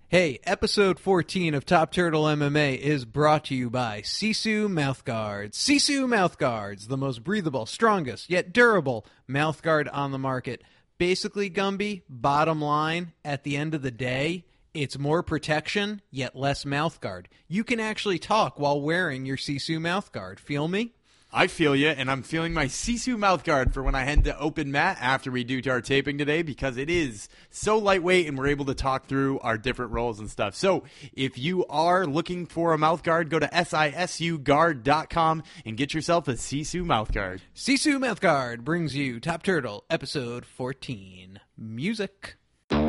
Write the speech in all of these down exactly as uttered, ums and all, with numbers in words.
Hey, episode fourteen of Top Turtle M M A is brought to you by Sisu Mouthguards. Sisu Mouthguards, the most breathable, strongest, yet durable mouthguard on the market. Basically, Gumby, bottom line, at the end of the day, it's more protection, yet less mouthguard. You can actually talk while wearing your Sisu Mouthguard. Feel me? I feel you, and I'm feeling my Sisu mouthguard for when I head to Open Mat after we do our taping today, because it is so lightweight and we're able to talk through our different roles and stuff. So if you are looking for a mouthguard, go to sisu guard dot com and get yourself a Sisu mouthguard. Sisu Mouthguard brings you Top Turtle episode fourteen. Music.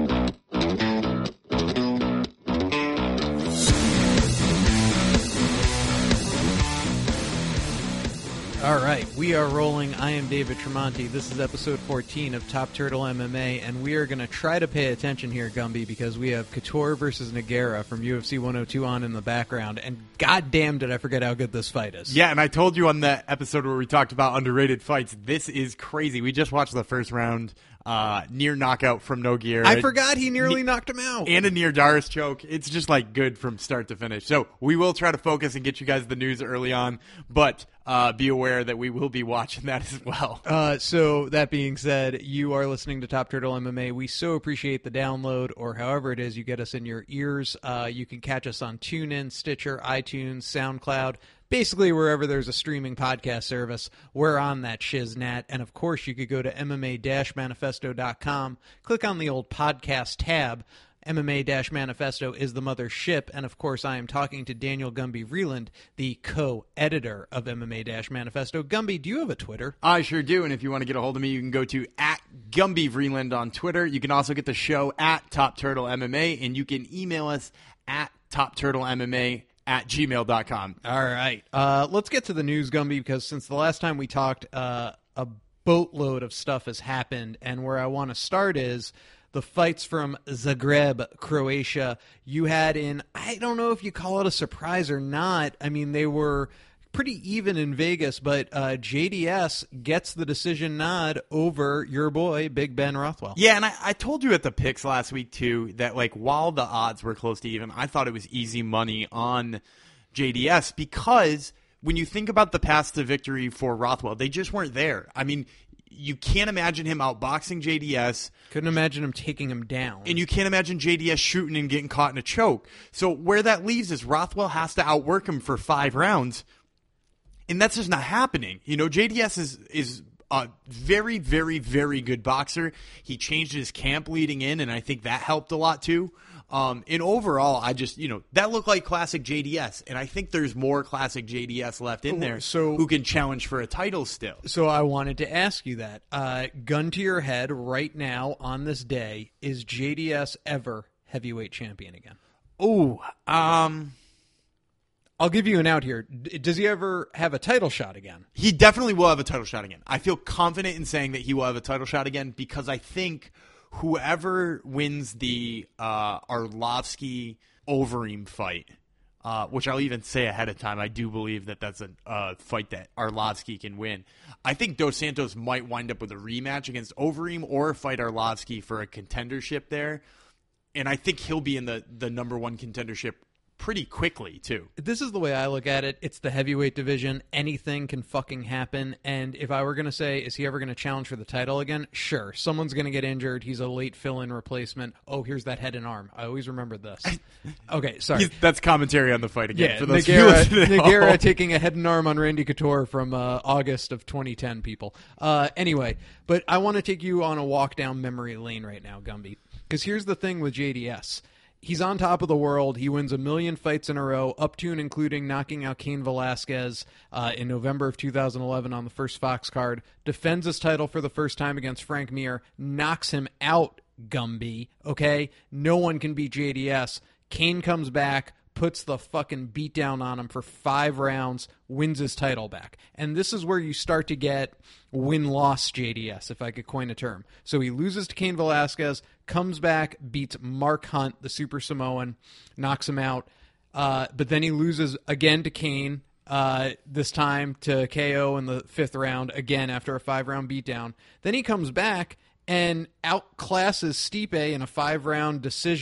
All right, we are rolling. I am David Tremonti. This is episode fourteen of Top Turtle M M A, and we are going to try to pay attention here, Gumby, because we have Couture versus Nogueira from U F C one oh two on in the background, and goddamn did I forget how good this fight is. Yeah, and I told you on the episode where we talked about underrated fights, this is crazy. We just watched the first round. Uh, near knockout from Nogueira. I forgot he nearly ne- knocked him out. And a near Doris choke. It's just like good from start to finish. So we will try to focus and get you guys the news early on, but uh, be aware that we will be watching that as well. Uh, so that being said, you are listening to Top Turtle M M A. We so appreciate the download, or however it is you get us in your ears. Uh, you can catch us on TuneIn, Stitcher, iTunes, SoundCloud. Basically, wherever there's a streaming podcast service, we're on that shiznat. And, of course, you could go to M M A manifesto dot com, click on the old podcast tab. M M A Manifesto is the mothership. And, of course, I am talking to Daniel Gumby Vreeland, the co-editor of M M A Manifesto. Gumby, do you have a Twitter? I sure do. And if you want to get a hold of me, you can go to at Gumby Vreeland on Twitter. You can also get the show at Top Turtle M M A. And you can email us at Top Turtle M M A at gmail dot com. All right. Uh, let's get to the news, Gumby, because since the last time we talked, uh, a boatload of stuff has happened. And where I want to start is the fights from Zagreb, Croatia. You had in, I don't know if you call it a surprise or not. I mean, they were pretty even in Vegas, but uh, J D S gets the decision nod over your boy, Big Ben Rothwell. Yeah, and I, I told you at the picks last week, too, that like while the odds were close to even, I thought it was easy money on J D S, because when you think about the path to victory for Rothwell, they just weren't there. I mean, you can't imagine him outboxing J D S. Couldn't imagine him taking him down. And you can't imagine J D S shooting and getting caught in a choke. So where that leaves is Rothwell has to outwork him for five rounds. And that's just not happening. You know, J D S is is a very, very, very good boxer. He changed his camp leading in, and I think that helped a lot too. Um, and overall, I just, you know, that looked like classic J D S. And I think there's more classic J D S left in there so, who can challenge for a title still. So I wanted to ask you that. Uh, gun to your head right now on this day, is J D S ever heavyweight champion again? Oh, um... I'll give you an out here. Does he ever have a title shot again? He definitely will have a title shot again. I feel confident in saying that he will have a title shot again, because I think whoever wins the uh, Arlovsky-Overeem fight, uh, which I'll even say ahead of time, I do believe that that's a uh, fight that Arlovsky can win. I think Dos Santos might wind up with a rematch against Overeem or fight Arlovsky for a contendership there. And I think he'll be in the, the number one contendership pretty quickly, too. This is the way I look at it. It's the heavyweight division. Anything can fucking happen. And if I were going to say, is he ever going to challenge for the title again? Sure. Someone's going to get injured. He's a late fill-in replacement. Oh, here's that head and arm. I always remembered this. Okay, sorry. He's, that's commentary on the fight again. Yeah, for those Nogueira, Nogueira taking a head and arm on Randy Couture from uh, August of twenty ten, people. Uh, anyway, but I want to take you on a walk down memory lane right now, Gumby. Because here's the thing with J D S. He's on top of the world. He wins a million fights in a row, up to and including knocking out Cain Velasquez uh, in November of two thousand eleven on the first Fox card. Defends his title for the first time against Frank Mir. Knocks him out, Gumby. Okay? No one can beat J D S. Cain comes back, puts the fucking beat down on him for five rounds, wins his title back. And this is where you start to get win-loss J D S, if I could coin a term. So he loses to Cain Velasquez, comes back, beats Mark Hunt, the Super Samoan, knocks him out. Uh, but then he loses again to Cain, uh, this time to K O in the fifth round, again after a five-round beatdown. Then he comes back and outclasses Stipe in a five-round decision.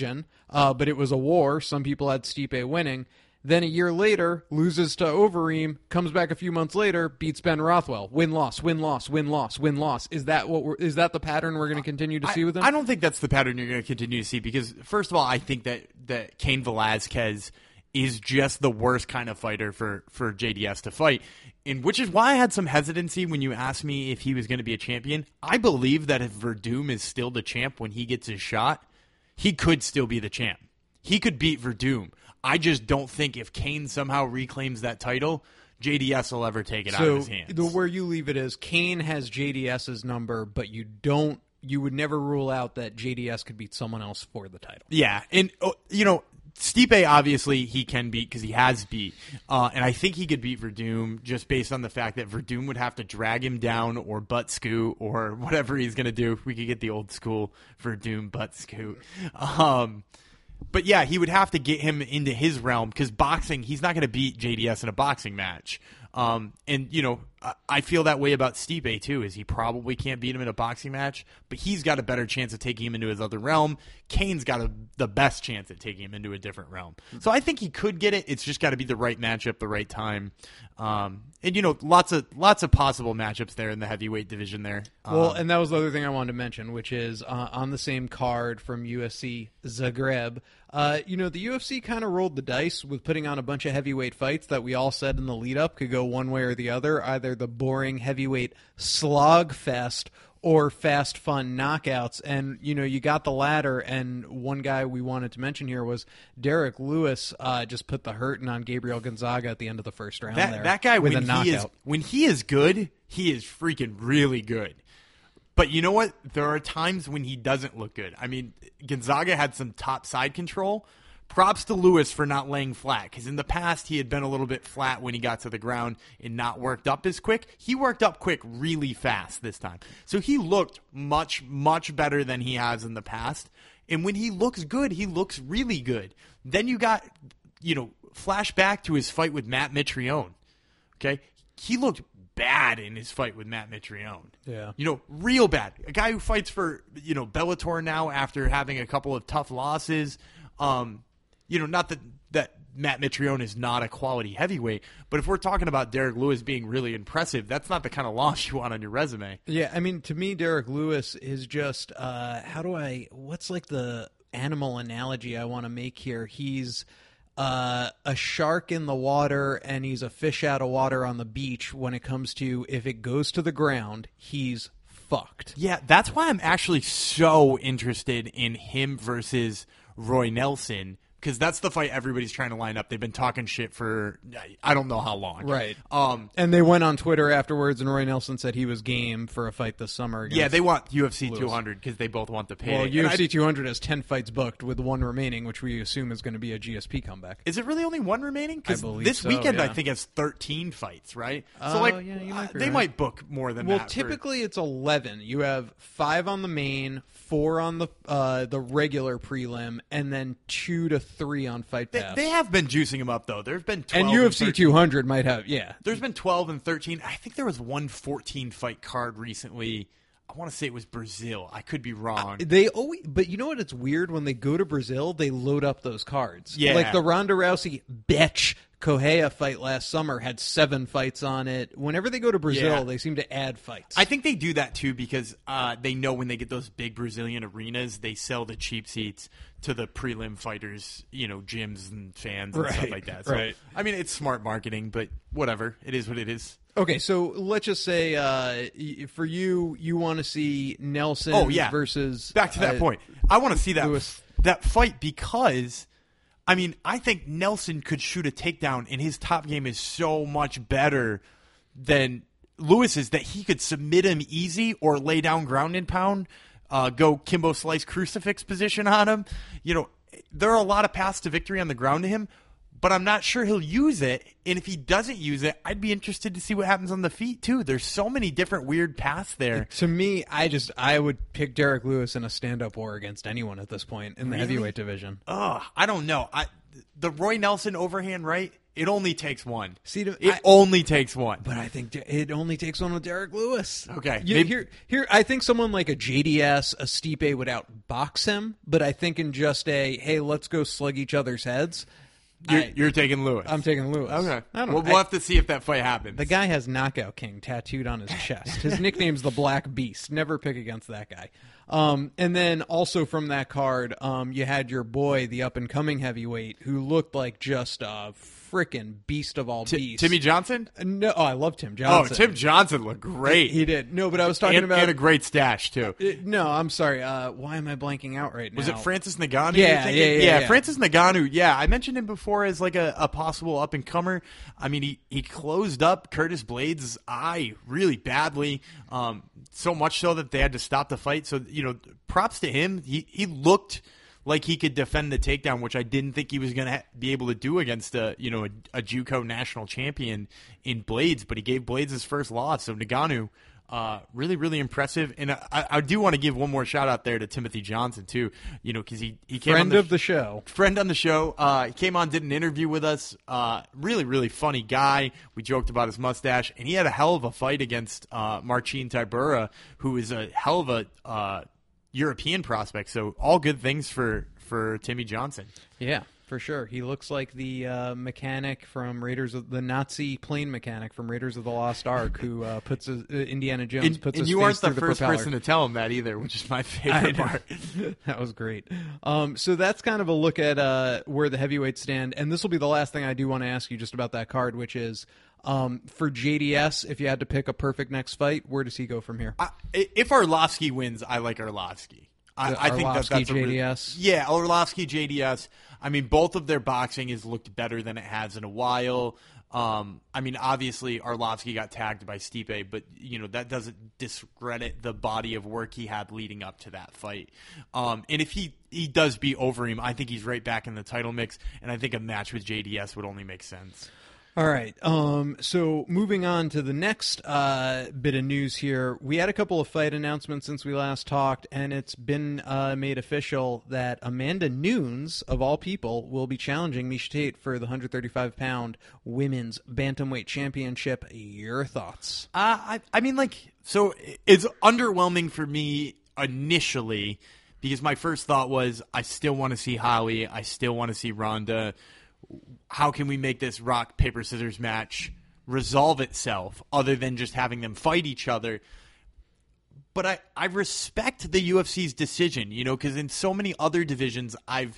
uh, but it was a war. Some people had Stipe winning. Then a year later, loses to Overeem, comes back a few months later, beats Ben Rothwell. Win loss, win loss, win loss, win loss. Is that what we're, is that the pattern we're going to continue to I, see with him? I don't think that's the pattern you're going to continue to see because, first of all, I think that that Cain Velasquez is just the worst kind of fighter for, for J D S to fight, and which is why I had some hesitancy when you asked me if he was going to be a champion. I believe that if Verdum is still the champ when he gets his shot, he could still be the champ. He could beat Verdum. I just don't think if Cain somehow reclaims that title, J D S will ever take it so out of his hands. The, where you leave it is Cain has JDS's number, but you don't. You would never rule out that J D S could beat someone else for the title. Yeah, and oh, you know, Stipe obviously he can beat because he has beat, uh, and I think he could beat Verdum just based on the fact that Verdum would have to drag him down or butt scoot or whatever he's gonna do. We could get the old school Verdum butt scoot. Um, But yeah, he would have to get him into his realm because boxing, he's not going to beat J D S in a boxing match. Um, and, you know, I, I feel that way about Stipe, too, is he probably can't beat him in a boxing match, but he's got a better chance of taking him into his other realm. Cain's got a, the best chance at taking him into a different realm. So I think he could get it. It's just got to be the right matchup, the right time. Um, and, you know, lots of lots of possible matchups there in the heavyweight division there. Well, Um, and that was the other thing I wanted to mention, which is uh, on the same card from U F C Zagreb. Uh, you know, the U F C kind of rolled the dice with putting on a bunch of heavyweight fights that we all said in the lead-up could go one way or the other, either the boring heavyweight slog fest or fast, fun knockouts. And, you know, you got the latter, and one guy we wanted to mention here was Derek Lewis uh, just put the hurting on Gabriel Gonzaga at the end of the first round that, there. that guy, with when a knockout. he is when he is good, he is freaking really good. But you know what? There are times when he doesn't look good. I mean, Gonzaga had some top side control. Props to Lewis for not laying flat, because in the past he had been a little bit flat when he got to the ground and not worked up as quick. He worked up quick really fast this time. So he looked much, much better than he has in the past. And when he looks good, he looks really good. Then you got, you know, flash back to his fight with Matt Mitrione. Okay? He looked bad in his fight with Matt Mitrione. Yeah. You know, real bad. A guy who fights for, you know, Bellator now after having a couple of tough losses. Um, you know, not that, that Matt Mitrione is not a quality heavyweight, but if we're talking about Derek Lewis being really impressive, that's not the kind of loss you want on your resume. Yeah, I mean, to me, Derek Lewis is just, uh, how do I, what's like the animal analogy I want to make here? He's uh, a shark in the water and he's a fish out of water on the beach when it comes to if it goes to the ground, he's fucked. Yeah, that's why I'm actually so interested in him versus Roy Nelson, because that's the fight everybody's trying to line up. They've been talking shit for I don't know how long. Right. Um, and they went on Twitter afterwards, and Roy Nelson said he was game for a fight this summer. Yeah, they want U F C Lewis. two hundred because they both want the pay. Well, U F C two hundred has ten fights booked with one remaining, which we assume is going to be a G S P comeback. Is it really only one remaining? Because I believe this so, weekend yeah. I think has thirteen fights, right? Oh, so like yeah, you might uh, be they right. might book more than Well, that. for- typically it's eleven. You have five on the main, four on the uh, the regular prelim, and then two to three on Fight they, Pass. they have been juicing them up though. There's been twelve and U F C thirteen two hundred might have, yeah. There's been twelve and thirteen. I think there was one fourteen fight card recently. I want to say it was Brazil. I could be wrong. They always, but you know what? It's weird when they go to Brazil, they load up those cards. Yeah. Like the Ronda Rousey bitch Correia fight last summer had seven fights on it. Whenever they go to Brazil, Yeah. they seem to add fights. I think they do that too because uh, they know when they get those big Brazilian arenas, they sell the cheap seats to the prelim fighters, you know, gyms and fans and Right, stuff like that. So, right. I mean, it's smart marketing, but whatever. It is what it is. Okay, so let's just say uh, y- for you, you want to see Nelson Oh, yeah. versus Back to that uh, point. I want to see that Lewis. that fight because, I mean, I think Nelson could shoot a takedown, and his top game is so much better than Lewis's that he could submit him easy or lay down ground and pound, uh, go Kimbo Slice crucifix position on him. You know, there are a lot of paths to victory on the ground to him, but I'm not sure he'll use it. And if he doesn't use it, I'd be interested to see what happens on the feet too. There's so many different weird paths there. To me, I just I would pick Derek Lewis in a stand-up war against anyone at this point in the Really? heavyweight division. Ugh, I don't know. I the Roy Nelson overhand right. It only takes one. See, to, it I, only takes one. But I think it only takes one with Derek Lewis. Okay, you, maybe, here, here. I think someone like a J D S, a Stipe would outbox him. But I think in just a hey, let's go slug each other's heads. You're, I, you're taking Lewis. I'm taking Lewis. Okay. I don't Well, know. we'll I, have to see if that fight happens. The guy has Knockout King tattooed on his chest. His nickname's the Black Beast. Never pick against that guy. Um, and then also from that card, um, you had your boy, the up-and-coming heavyweight, who looked like just a frickin' beast of all T- beasts. Timmy Johnson? No, oh, I love Tim Johnson. Oh, Tim Johnson looked great. He, he did. No, but I was talking and, about... and a great stash, too. Uh, no, I'm sorry. Uh, why am I blanking out right now? Was it Francis Ngannou? Yeah, yeah, yeah, yeah. yeah. Francis Ngannou, yeah. I mentioned him before as like a, a possible up-and-comer. I mean, he, he closed up Curtis Blades' eye really badly, um, so much so that they had to stop the fight. So, you know, props to him. He, he looked like he could defend the takedown, which I didn't think he was going to ha- be able to do against a, you know, a, a JUCO national champion in Blades, but he gave Blades his first loss. So Ngannou, uh, really, really impressive. And I, I do want to give one more shout out there to Timothy Johnson too, you know, cause he, he came Friend on the of the show. Friend on the show. Uh, he came on, did an interview with us. Uh, really, really funny guy. We joked about his mustache, and he had a hell of a fight against uh, Marcin Tybura, who is a hell of a uh, European prospect. So all good things for, for Timmy Johnson. Yeah, for sure. He looks like the uh, mechanic from Raiders of the Nazi plane mechanic from Raiders of the Lost Ark, who uh, puts his, uh, Indiana Jones And, puts and his you face aren't the through first propeller. person to tell him that either, which is my I favorite know. part. That was great. Um, so that's kind of a look at uh, where the heavyweights stand, and this will be the last thing I do want to ask you just about that card, which is um, for J D S. If you had to pick a perfect next fight, where does he go from here? I, if Arlovsky wins, I like Arlovsky. I, I think that, Arlovsky, that's a J really- D S? Yeah, Arlovsky, J D S. I mean, both of their boxing has looked better than it has in a while. Um, I mean, obviously, Arlovsky got tagged by Stipe, but you know that doesn't discredit the body of work he had leading up to that fight. Um, and if he, he does beat Overeem, I think he's right back in the title mix, and I think a match with J D S would only make sense. All right. Um, so moving on to the next uh, bit of news here, we had a couple of fight announcements since we last talked, and it's been uh, made official that Amanda Nunes, of all people, will be challenging Miesha Tate for the one thirty-five pound women's bantamweight championship. Your thoughts? Uh, I, I mean, like, so it's underwhelming for me initially because my first thought was I still want to see Holly. I still want to see Ronda. How can we make this rock, paper, scissors match resolve itself other than just having them fight each other? But I, I respect the U F C's decision, you know, because in so many other divisions, I've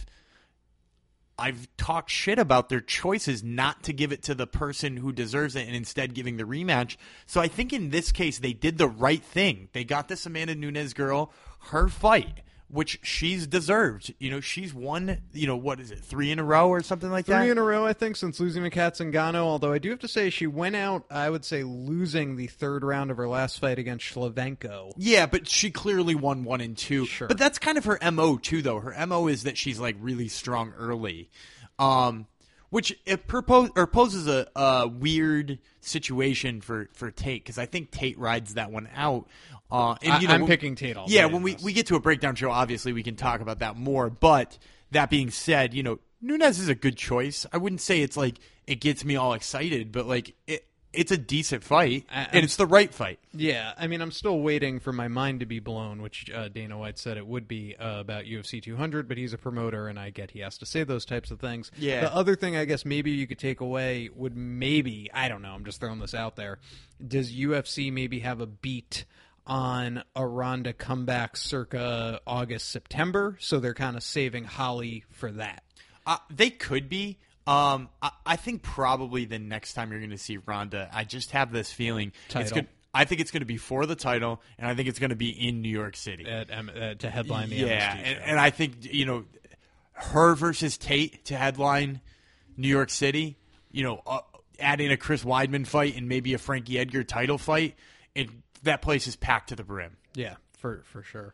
I've talked shit about their choices not to give it to the person who deserves it and instead giving the rematch. So I think in this case, they did the right thing. They got this Amanda Nunes girl her fight, which she's deserved. You know, she's won, you know, what is it, three in a row or something like that? Three in a row, I think, since losing to Kat Zingano, although I do have to say she went out, I would say, losing the third round of her last fight against Shlevenko. Yeah, but she clearly won one and two. Sure. But that's kind of her M O too, though. Her M O is that she's like really strong early, um, which it propose or poses a, a weird situation for for Tate because I think Tate rides that one out. Uh, and, you know, I'm when, picking Tate all Yeah, day when on we, this. we get to a breakdown show, obviously we can talk about that more. But that being said, you know, Nunes is a good choice. I wouldn't say it's like it gets me all excited, but like it. It's a decent fight, I- and it's the right fight. Yeah, I mean, I'm still waiting for my mind to be blown, which uh, Dana White said it would be uh, about U F C two hundred, but he's a promoter, and I get he has to say those types of things. Yeah. The other thing I guess maybe you could take away would maybe, I don't know, I'm just throwing this out there, does U F C maybe have a beat on a Ronda comeback circa August, September, so they're kind of saving Holly for that? Uh, they could be. Um, I, I think probably the next time you're going to see Ronda, I just have this feeling. It's Title. gonna, I think it's going to be for the title, and I think it's going to be in New York City. At, um, uh, to headline the yeah, M S G and, show. and I think, you know, her versus Tate to headline New York City, you know, uh, adding a Chris Weidman fight and maybe a Frankie Edgar title fight, it, that place is packed to the brim. Yeah, for for sure.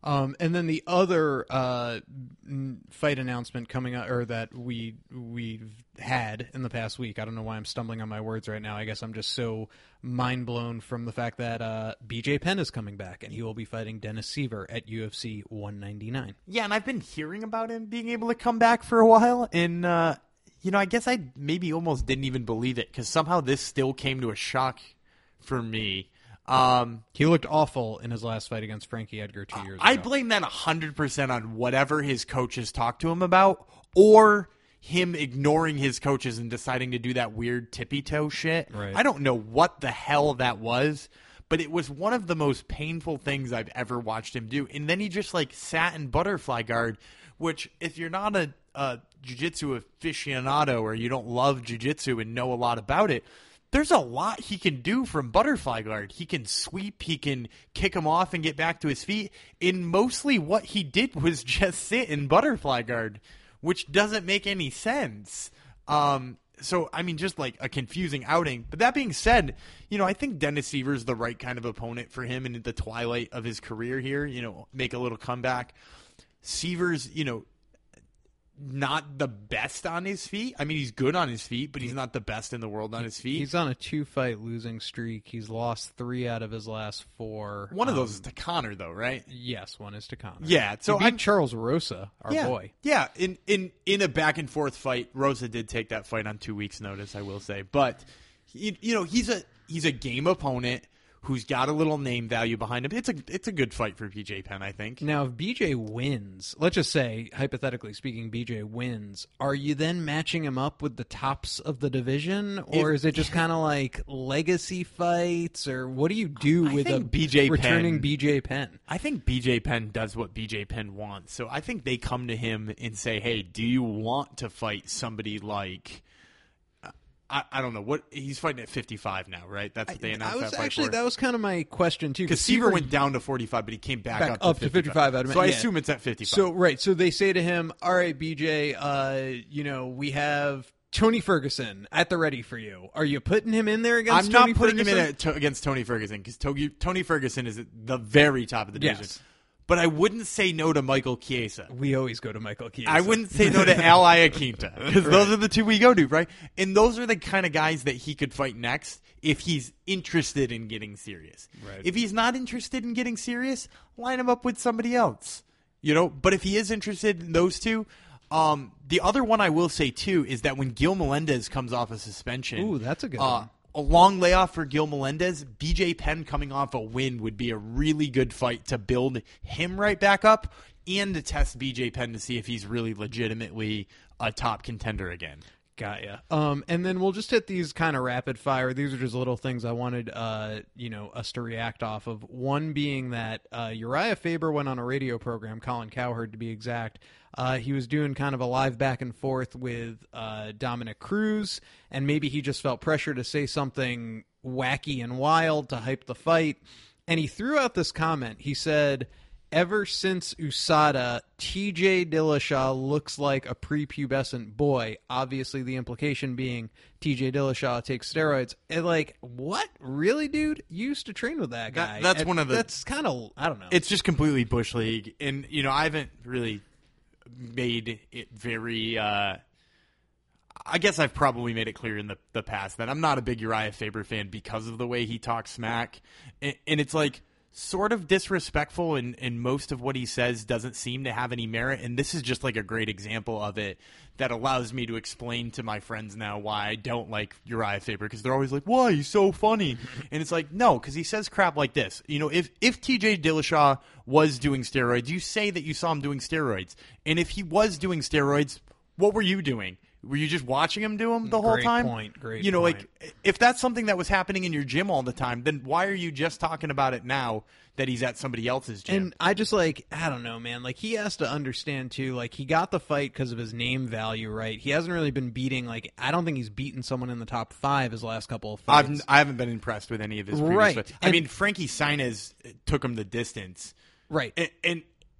Um, and then the other uh, n- fight announcement coming out, or that we we've had in the past week. I don't know why I'm stumbling on my words right now. I guess I'm just so mind blown from the fact that uh, B J Penn is coming back, and he will be fighting Dennis Seaver at U F C one ninety-nine. Yeah, and I've been hearing about him being able to come back for a while, and uh, you know, I guess I maybe almost didn't even believe it because somehow this still came to a shock for me. Um, he looked awful in his last fight against Frankie Edgar two years I ago. I blame that one hundred percent on whatever his coaches talked to him about, or him ignoring his coaches and deciding to do that weird tippy toe shit. Right. I don't know what the hell that was, but it was one of the most painful things I've ever watched him do. And then he just like sat in butterfly guard, which if you're not a, a jiu-jitsu aficionado or you don't love jiu-jitsu and know a lot about it, there's a lot he can do from butterfly guard. He can sweep, he can kick him off and get back to his feet. And mostly what he did was just sit in butterfly guard, which doesn't make any sense. Um, so, I mean, just like a confusing outing. But that being said, you know, I think Dennis Seaver's the right kind of opponent for him in the twilight of his career here, you know, make a little comeback. Seaver's, you know, not the best on his feet. I mean, he's good on his feet, but he's not the best in the world on his feet. He's on a two-fight losing streak. He's lost three out of his last four. One of um, those is to Connor, though, right? Yes, one is to Connor. Yeah, so he beat I'm Charles Rosa, our yeah, boy. Yeah, in, in, in a back-and-forth fight, Rosa did take that fight on two weeks' notice, I will say. But, you, you know, he's a he's a game opponent who's got a little name value behind him. It's a it's a good fight for B J Penn, I think. Now, if B J wins, let's just say, hypothetically speaking, B J wins, are you then matching him up with the tops of the division? Or If- is it just kind of like legacy fights? Or what do you do I with a think B J returning Penn- B J Penn? I think B J Penn does what B J Penn wants. So I think they come to him and say, hey, do you want to fight somebody like... I, I don't know what he's fighting at fifty-five now, right? That's what they announced I was that fight actually for. that was kind of my question too, Because Seaver went down to forty-five, but he came back, Back up, to up to fifty-five, I'd So I imagine, yeah. assume it's at fifty-five. So right, so they say to him, "All right, B J, uh, you know, we have Tony Ferguson at the ready for you. Are you putting him in there against I'm Tony not putting Ferguson?" him in at, to, against Tony Ferguson because Tony, Tony Ferguson is at the very top of the division. Yes. But I wouldn't say no to Michael Chiesa. We always go to Michael Chiesa. I wouldn't say no to Al Iaquinta because those are the two we go to, right? And those are the kind of guys that he could fight next if he's interested in getting serious. Right. If he's not interested in getting serious, line him up with somebody else. You know, but if he is interested in those two, um, the other one I will say too is that when Gil Melendez comes off a suspension, Ooh, that's a good uh, one. a long layoff for Gil Melendez, B J Penn coming off a win would be a really good fight to build him right back up and to test B J Penn to see if he's really legitimately a top contender again. Got ya. Um, and then we'll just hit these kind of rapid fire. These are just little things I wanted, uh, you know, us to react off of. One being that uh, Uriah Faber went on a radio program, Colin Cowherd to be exact. Uh, he was doing kind of a live back and forth with uh, Dominic Cruz, and maybe he just felt pressure to say something wacky and wild to hype the fight. And he threw out this comment. He said, "Ever since U S A D A, T J Dillashaw looks like a prepubescent boy." Obviously, the implication being T J Dillashaw takes steroids. And like, what? Really, dude? You used to train with that guy. That- that's And one of the- That's kind of, I don't know. It's just completely Bush League. And, you know, I haven't really made it very... Uh, I guess I've probably made it clear in the, the past that I'm not a big Uriah Faber fan because of the way he talks smack. And, and it's like sort of disrespectful, and, and most of what he says doesn't seem to have any merit. And this is just like a great example of it that allows me to explain to my friends now why I don't like Uriah Faber, because they're always like, why? He's so funny. And it's like, no, because he says crap like this. You know, if, if T J Dillashaw was doing steroids, you say that you saw him doing steroids. And if he was doing steroids, what were you doing? Were you just watching him do them the whole Great time? point, great You know, point. like, if that's something that was happening in your gym all the time, then why are you just talking about it now that he's at somebody else's gym? And I just like, I don't know, man. Like, he has to understand, too, like, he got the fight because of his name value, right? He hasn't really been beating, like, I don't think he's beaten someone in the top five his last couple of fights. I've, I haven't been impressed with any of his previous Right. fights. I And- mean, Frankie Sainz took him the distance. right. And, and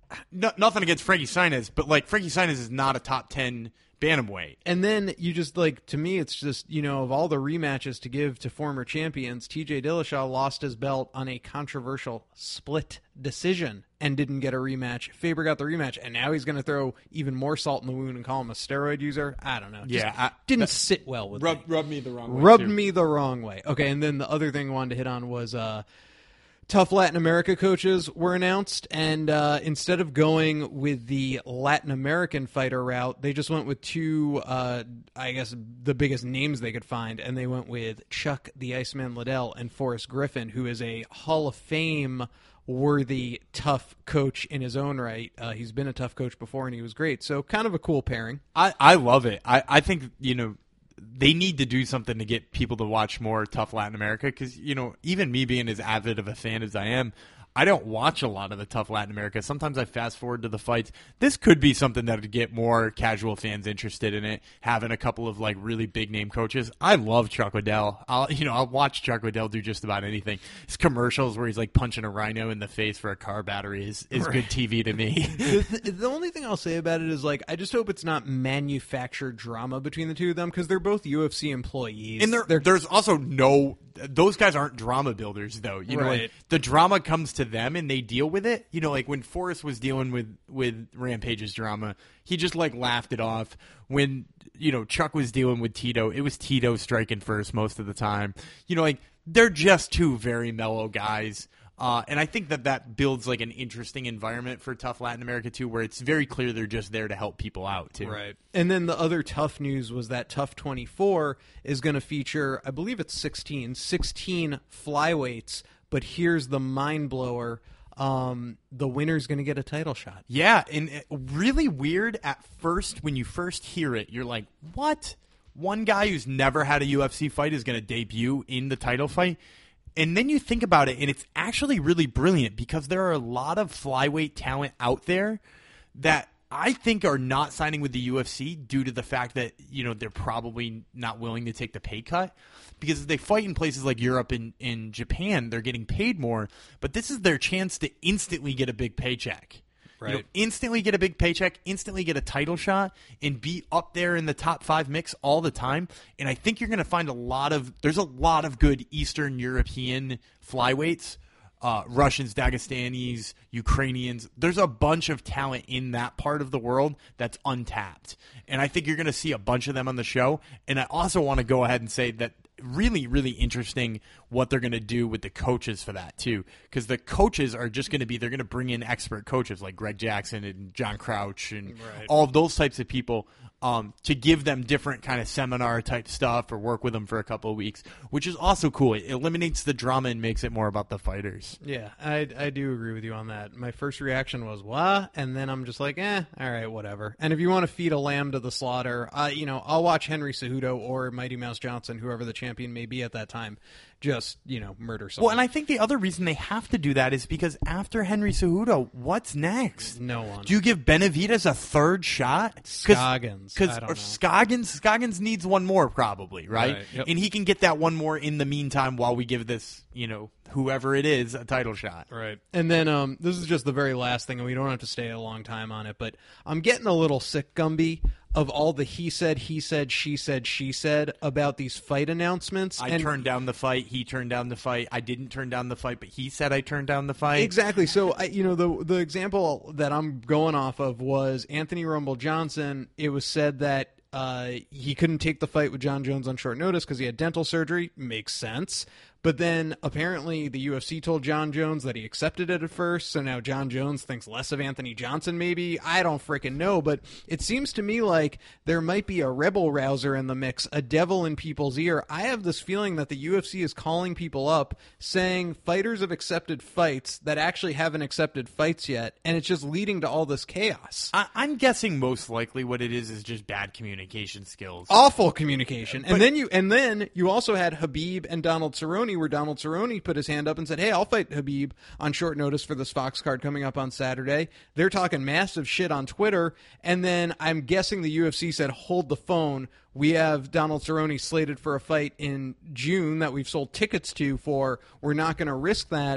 no, nothing against Frankie Saenz, but like Frankie Saenz is not a top ten bantamweight. And then you just like, to me, it's just, you know, of all the rematches to give to former champions, T J Dillashaw lost his belt on a controversial split decision and didn't get a rematch. Faber got the rematch, and now he's going to throw even more salt in the wound and call him a steroid user. I don't know. Just Yeah, I, didn't that, sit well with rub, me. Rubbed me the wrong way. Rubbed too. me the wrong way. Okay, and then the other thing I wanted to hit on was uh, tough Latin America coaches were announced, and uh, instead of going with the Latin American fighter route, they just went with two, uh, I guess, the biggest names they could find, and they went with Chuck the Iceman Liddell and Forrest Griffin, who is a Hall of Fame worthy tough coach in his own right. Uh, he's been a tough coach before, and he was great. So kind of a cool pairing. I, I love it. I, I think, you know, they need to do something to get people to watch more tough Latin America because, you know, even me being as avid of a fan as I am, I don't watch a lot of the tough Latin America. Sometimes I fast forward to the fights. This could be something that would get more casual fans interested in it, having a couple of like really big name coaches. I love Chuck Liddell. I'll you know I'll watch Chuck Liddell do just about anything. His commercials where he's like punching a rhino in the face for a car battery is, is right. good T V to me. the, the only thing I'll say about it is like I just hope it's not manufactured drama between the two of them because they're both U F C employees. And they're, there's also no those guys aren't drama builders though. You know, right. like, the drama comes to them and they deal with it. You know, like when Forrest was dealing with with Rampage's drama, he just like laughed it off. When, you know, Chuck was dealing with Tito, it was Tito striking first most of the time. You know, like they're just two very mellow guys. Uh, and I think that that builds like an interesting environment for tough Latin America too, where it's very clear they're just there to help people out too. Right. And then the other tough news was that Tough twenty-four is going to feature, I believe it's sixteen, sixteen flyweights. But here's the mind blower. Um, the winner's going to get a title shot. Yeah. And it, really weird at first when you first hear it, you're like, what? One guy who's never had a U F C fight is going to debut in the title fight. And then you think about it, and it's actually really brilliant because there are a lot of flyweight talent out there that I think are not signing with the U F C due to the fact that, you know, they're probably not willing to take the pay cut. Because if they fight in places like Europe and, and Japan, they're getting paid more. But this is their chance to instantly get a big paycheck. Right. You know, instantly get a big paycheck, instantly get a title shot, and be up there in the top five mix all the time. And I think you're going to find a lot of – there's a lot of good Eastern European flyweights, uh, Russians, Dagestanis, Ukrainians. There's a bunch of talent in that part of the world that's untapped. And I think you're going to see a bunch of them on the show. And I also want to go ahead and say that really, really interesting what they're going to do with the coaches for that, too. Because the coaches are just going to be – they're going to bring in expert coaches like Greg Jackson and John Crouch and right. all of those types of people um, to give them different kind of seminar-type stuff or work with them for a couple of weeks, which is also cool. It eliminates the drama and makes it more about the fighters. Yeah, I, I do agree with you on that. My first reaction was, what? And then I'm just like, eh, all right, whatever. And if you want to feed a lamb to the slaughter, uh, you know, I'll watch Henry Cejudo or Mighty Mouse Johnson, whoever the champion may be at that time, just, you know, murder someone. Well, and I think the other reason they have to do that is because after Henry Cejudo, what's next? No one. Do you give Benavidez a third shot? Scoggins. Cause, or Scoggins, Scoggins needs one more probably, right? right yep. And he can get that one more in the meantime while we give this, you know, whoever it is, a title shot. Right. And then um, this is just the very last thing, and we don't have to stay a long time on it, but I'm getting a little sick, Gumby, of all the he said, he said, she said, she said about these fight announcements. I and turned down the fight. He turned down the fight. I didn't turn down the fight, but he said I turned down the fight. Exactly. So, I, you know, the the example that I'm going off of was Anthony Rumble Johnson. It was said that uh, he couldn't take the fight with John Jones on short notice because he had dental surgery. Makes sense. But then apparently the U F C told John Jones that he accepted it at first, so now John Jones thinks less of Anthony Johnson maybe. I don't freaking know, but it seems to me like there might be a rebel rouser in the mix, a devil in people's ear. I have this feeling that the U F C is calling people up saying fighters have accepted fights that actually haven't accepted fights yet, and it's just leading to all this chaos. I, I'm guessing most likely what it is is just bad communication skills. Awful communication. But, and then you and then you also had Habib and Donald Cerrone, where Donald Cerrone put his hand up and said, hey, I'll fight Habib on short notice for this Fox card coming up on Saturday. They're talking massive shit on Twitter. And then I'm guessing the U F C said, hold the phone. We have Donald Cerrone slated for a fight in June that we've sold tickets to for. We're not going to risk that.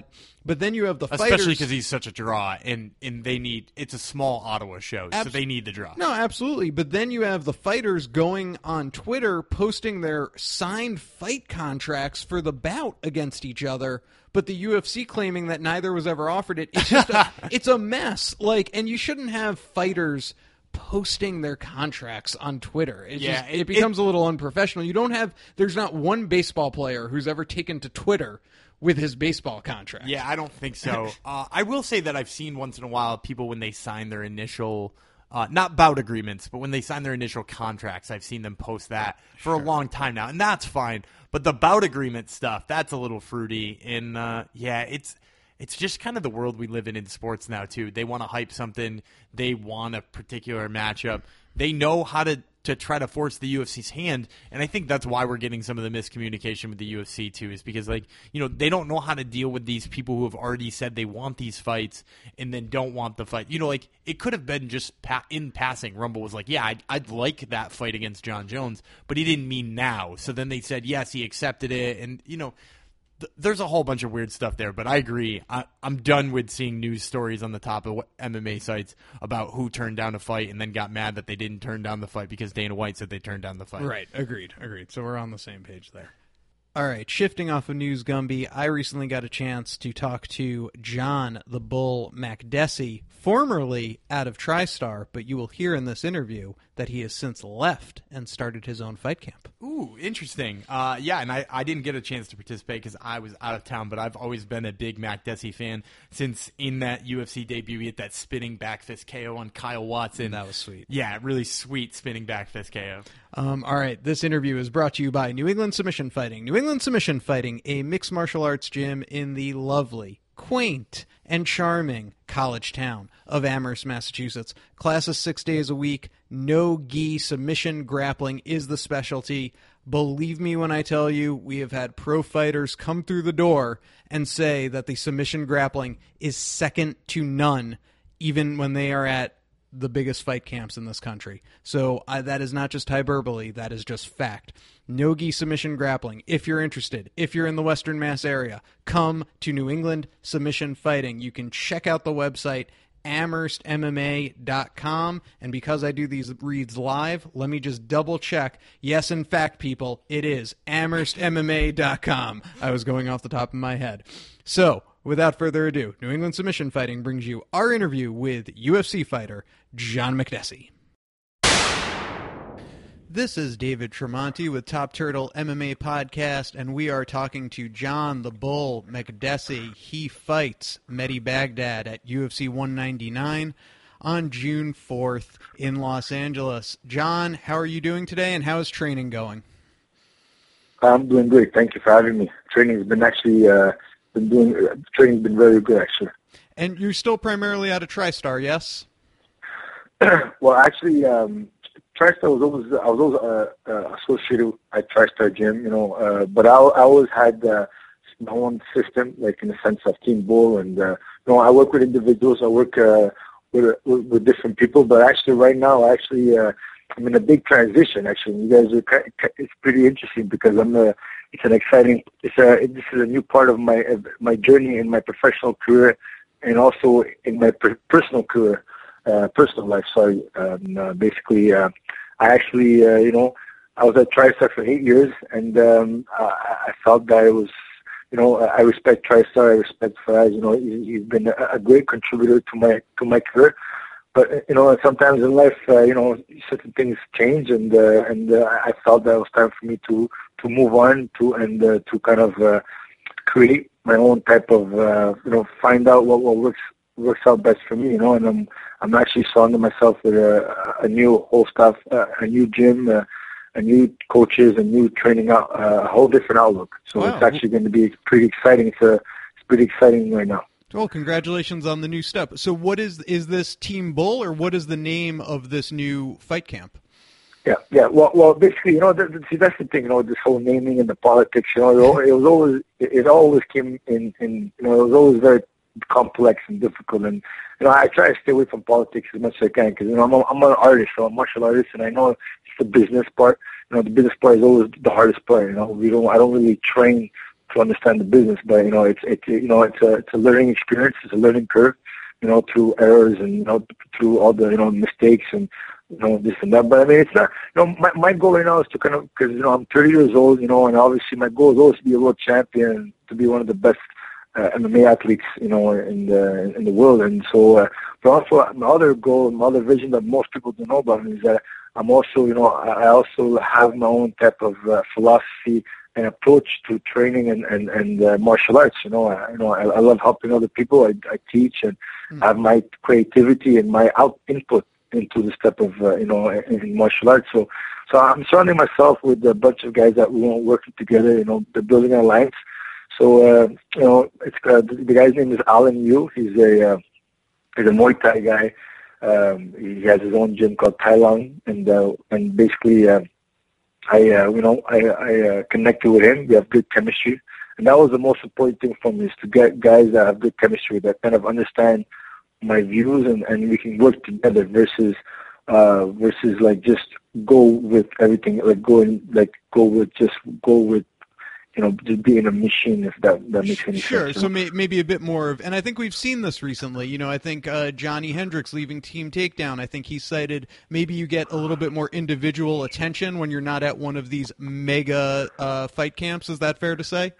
But then you have the especially fighters, because he's such a draw, and and they need it's a small Ottawa show, Abs- so they need the draw. No, absolutely. But then you have the fighters going on Twitter posting their signed fight contracts for the bout against each other, but the U F C claiming that neither was ever offered it. It's just a, it's a mess. Like, and you shouldn't have fighters posting their contracts on Twitter. It Yeah, just, it- it becomes a little unprofessional. You don't have there's not one baseball player who's ever taken to Twitter with his baseball contract. Yeah, I don't think so. uh, I will say that I've seen once in a while people when they sign their initial, uh, not bout agreements, but when they sign their initial contracts, I've seen them post that for Sure. a long time now, and that's fine. But the bout agreement stuff, that's a little fruity, and uh, yeah, it's it's just kind of the world we live in in sports now too. They want to hype something, they want a particular matchup, they know how to. to try to force the U F C's hand, and I think that's why we're getting some of the miscommunication with the U F C too, is because, like, you know, they don't know how to deal with these people who have already said they want these fights and then don't want the fight. You know, like, it could have been just pa- in passing. Rumble was like, yeah, I'd, I'd like that fight against John Jones, but he didn't mean now. So then they said, yes, he accepted it, and, you know, there's a whole bunch of weird stuff there, but I agree. I, I'm done with seeing news stories on the top of M M A sites about who turned down a fight and then got mad that they didn't turn down the fight because Dana White said they turned down the fight. Right. Agreed. Agreed. So we're on the same page there. All right. Shifting off of news, Gumby, I recently got a chance to talk to John the Bull Makdessi, formerly out of TriStar, but you will hear in this interview that he has since left and started his own fight camp. Ooh, interesting. Uh, yeah, and I, I didn't get a chance to participate because I was out of town, but I've always been a big Makdessi fan since in that U F C debut he hit that spinning back fist K O on Kyle Watson. That was sweet. Yeah, really sweet spinning back fist K O. Um, all right, this interview is brought to you by New England Submission Fighting. New England Submission Fighting, a mixed martial arts gym in the lovely, quaint, and charming college town of Amherst, Massachusetts. Classes six days a week. No gi submission grappling is the specialty. Believe me when I tell you, we have had pro fighters come through the door and say that the submission grappling is second to none, even when they are at the biggest fight camps in this country. So uh, that is not just hyperbole, that is just fact. No-gi submission grappling. If you're interested, if you're in the Western Mass area, come to New England Submission Fighting. You can check out the website, amherst m m a dot com, and because I do these reads live, let me just double check. Yes, in fact, people, it is amherst m m a dot com. I was going off the top of my head. So, without further ado, New England Submission Fighting brings you our interview with U F C fighter John Makdessi. This is David Tremonti with Top Turtle M M A Podcast, and we are talking to John the Bull Makdessi. He fights Mehdi Baghdad at U F C one ninety-nine on June fourth in Los Angeles. John, how are you doing today, and how is training going? I'm doing great. Thank you for having me. Training's been actually uh, been doing. Uh, training's been very good, actually. And you're still primarily out of TriStar, yes? Well, actually, um, TriStar was always I was always uh, uh, associated at TriStar Gym, you know. Uh, but I, I always had uh, my own system, like in the sense of Team Bull, and uh, you know, I work with individuals. I work uh, with, with with different people. But actually, right now, actually, uh, I'm in a big transition. Actually, you guys are. It's pretty interesting because I'm a. It's an exciting. It's a. This is a new part of my my journey in my professional career, and also in my per- personal career. Uh, personal life, sorry. Um, uh, basically, uh, I actually, uh, you know, I was at TriStar for eight years, and um, I, I felt that it was, you know, I respect TriStar, I respect Faraz. You know, he, he's been a, a great contributor to my to my career. But you know, sometimes in life, uh, you know, certain things change, and uh, and uh, I felt that it was time for me to to move on to and uh, to kind of uh, create my own type of, uh, you know, find out what what works. works out best for me, you know, and I'm I'm actually surrounding myself with a, a new whole staff, uh, a new gym, uh, a new coaches, a new training out, uh, a whole different outlook. So Wow. It's actually going to be pretty exciting. It's a, it's pretty exciting right now. Well, congratulations on the new step. So what is is this Team Bull, or what is the name of this new fight camp? Yeah, yeah. Well, well, basically, you know, the, the, see, that's the thing. You know, this whole naming and the politics. You know, it was always it, it always came in, in. You know, it was always very complex and difficult, and you know, I try to stay away from politics as much as I can because you know I'm, a, I'm an artist, so I'm a martial artist, and I know it's the business part. You know, the business part is always the hardest part. You know, we don't, I don't really train to understand the business. But you know, it's it's you know, it's a it's a learning experience. It's a learning curve. You know, through errors and you know, through all the you know mistakes and you know this and that. But I mean, it's not. You know, my my goal right now is to kind of because you know I'm thirty years old. You know, and obviously my goal is always to be a world champion, to be one of the best uh, M M A athletes, you know, in the in the world. And so, uh, but also my other goal, my other vision that most people don't know about me is that I'm also, you know, I also have my own type of uh, philosophy and approach to training and and and uh, martial arts. You know, I, you know, I, I love helping other people. I, I teach and mm-hmm. have my creativity and my out input into this type of uh, you know in, in martial arts. So, so I'm surrounding myself with a bunch of guys that we want working together. You know, they're building an alliance. So, uh, you know, it's uh, the guy's name is Alan Yu. He's a uh, he's a Muay Thai guy. Um, he has his own gym called Tai Lang, and uh, and basically. Uh, I, uh, you know, I, I uh, connected with him. We have good chemistry, and that was the most important thing for me is to get guys that have good chemistry that kind of understand my views, and, and we can work together versus uh, versus like just go with everything, like go and like go with just go with. You know, just being a machine, if that, that makes any sure, sense. Sure, so may, maybe a bit more of, and I think we've seen this recently. You know, I think uh, Johnny Hendricks leaving Team Takedown, I think he cited maybe you get a little bit more individual attention when you're not at one of these mega uh, fight camps. Is that fair to say?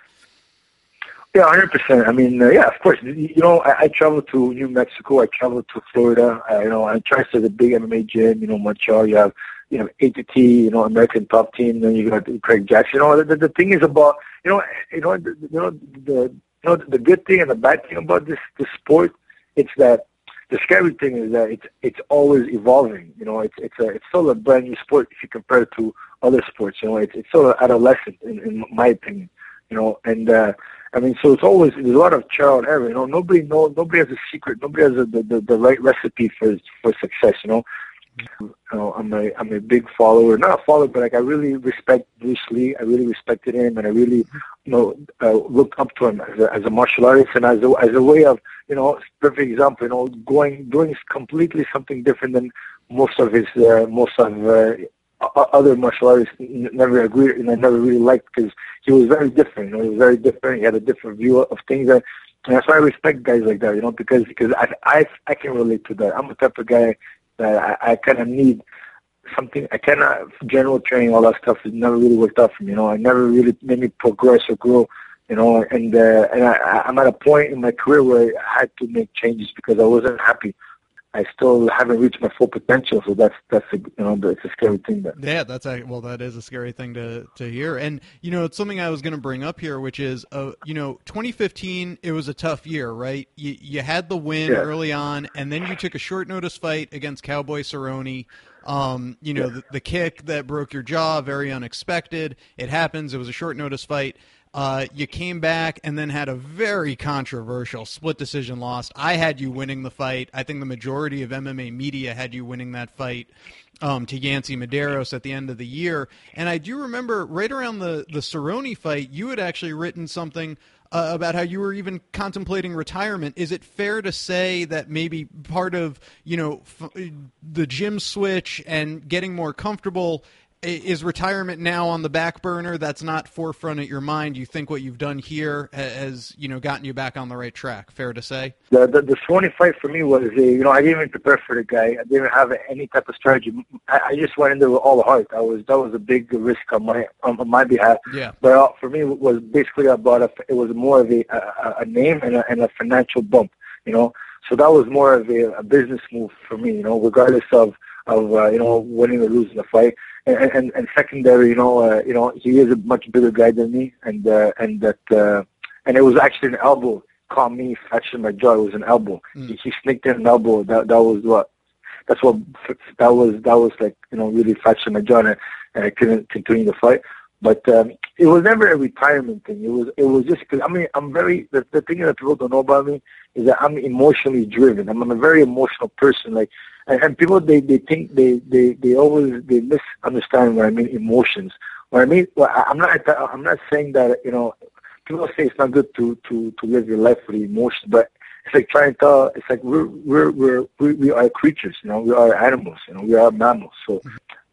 Yeah, one hundred percent. I mean, uh, yeah, of course. You know, I, I traveled to New Mexico. I traveled to Florida. I, you know, I tried to the big M M A gym, you know, Montreal. You have you know, A T T, you know, American Top Team, then you got Craig Jackson. You know, the, the thing is about, you know, you know, the, you know, the, you know, the good thing and the bad thing about this, this sport, it's that the scary thing is that it's, it's always evolving. You know, it's, it's a, it's still a brand new sport if you compare it to other sports. You know, it's, it's still adolescent in, in my opinion. You know, and uh, I mean, so it's always there's a lot of trial and error. You know, nobody know, nobody has a secret. Nobody has a, the, the the right recipe for for success. You know. You know, I'm a I'm a big follower, not a follower, but like I really respect Bruce Lee. I really respected him, and I really, you know, uh, looked up to him as a, as a martial artist and as a as a way of, you know, perfect example. You know, going doing completely something different than most of his uh, most of uh, other martial artists never agreed and I never really liked because he was very different. You know, he was very different. He had a different view of things, and, and that's why I respect guys like that. You know, because because I I I can relate to that. I'm the type of guy that I, I kind of need something. I cannot general training, all that stuff. It never really worked out for me. You know, I never really made me progress or grow. You know, and uh, and I, I'm at a point in my career where I had to make changes because I wasn't happy. I still haven't reached my full potential, so that's that's a, you know it's a scary thing. That yeah, that's a, well, that is a scary thing to to hear. And you know, it's something I was going to bring up here, which is, uh, you know, twenty fifteen. It was a tough year, right? You you had the win yeah. early on, and then you took a short notice fight against Cowboy Cerrone. Um, you know, yeah. the, the kick that broke your jaw, very unexpected. It happens. It was a short notice fight. Uh, you came back and then had a very controversial split decision loss. I had you winning the fight. I think the majority of M M A media had you winning that fight um, to Yancy Medeiros at the end of the year. And I do remember right around the, the Cerrone fight, you had actually written something uh, about how you were even contemplating retirement. Is it fair to say that maybe part of, you know, f- the gym switch and getting more comfortable is retirement now on the back burner? That's not forefront at your mind. You think what you've done here has, you know, gotten you back on the right track. Fair to say? The the, the Cerrone fight for me was, a, you know, I didn't even prepare for the guy. I didn't have any type of strategy. I, I just went in there with all the heart. I was that was a big risk on my on, on my behalf. Yeah. But uh, for me, it was basically about a, it was more of a a, a name and a, and a financial bump. You know, so that was more of a, a business move for me. You know, regardless of of uh, you know winning or losing the fight. And, and and secondary, you know, uh, you know, he is a much bigger guy than me, and uh, and that, uh, and it was actually an elbow caught me fractured my jaw. It was an elbow. Mm. He, he sneaked in an elbow. That that was what, that's what that was. That was like, you know, really fractured my jaw, and, and I couldn't continue the fight. But um, it was never a retirement thing. It was it was just because I mean I'm very the, the thing that people don't know about me is that I'm emotionally driven. I'm, I'm a very emotional person. Like. And, and people, they, they think they, they, they always they misunderstand what I mean emotions. What I mean, well, I'm not I'm not saying that, you know, people say it's not good to, to, to live your life with emotions, but it's like trying to tell. It's like we're we're we're we, we are creatures, you know, we are animals, you know, we are mammals. So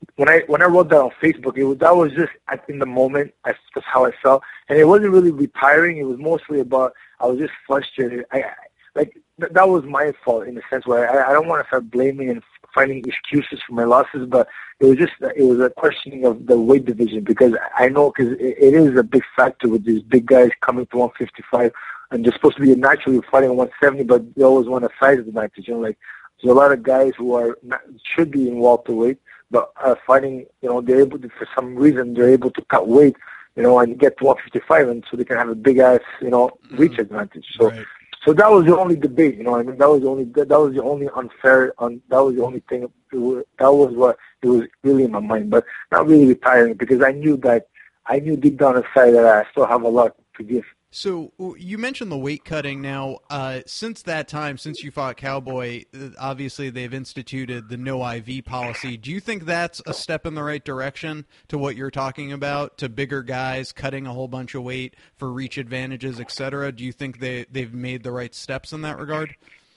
when I when I wrote that on Facebook, it was that was just at, in the moment. I, that's how I felt, and it wasn't really retiring. It was mostly about I was just frustrated. I, I like th- that was my fault in a sense where I, I don't want to start blaming and finding excuses for my losses, but it was just it was a questioning of the weight division because I know because it, it is a big factor with these big guys coming to one fifty-five, and they're supposed to be naturally fighting at one seventy, but they always want a size advantage. You know, like there's a lot of guys who are not, should be in welterweight, but are fighting. You know, they're able to, for some reason they're able to cut weight. You know, and get to one fifty-five, and so they can have a big ass, you know, reach mm-hmm. advantage. So. Right. So that was the only debate, you know. I mean, that was the only that was the only unfair. Un, that was the only thing. It was, that was what it was really in my mind, but not really retiring because I knew that I knew deep down inside that I still have a lot to give. So you mentioned the weight cutting. Now, uh, since that time, since you fought Cowboy, obviously they've instituted the no I V policy. Do you think that's a step in the right direction to what you're talking about, to bigger guys cutting a whole bunch of weight for reach advantages, et cetera? Do you think they, they've made the right steps in that regard?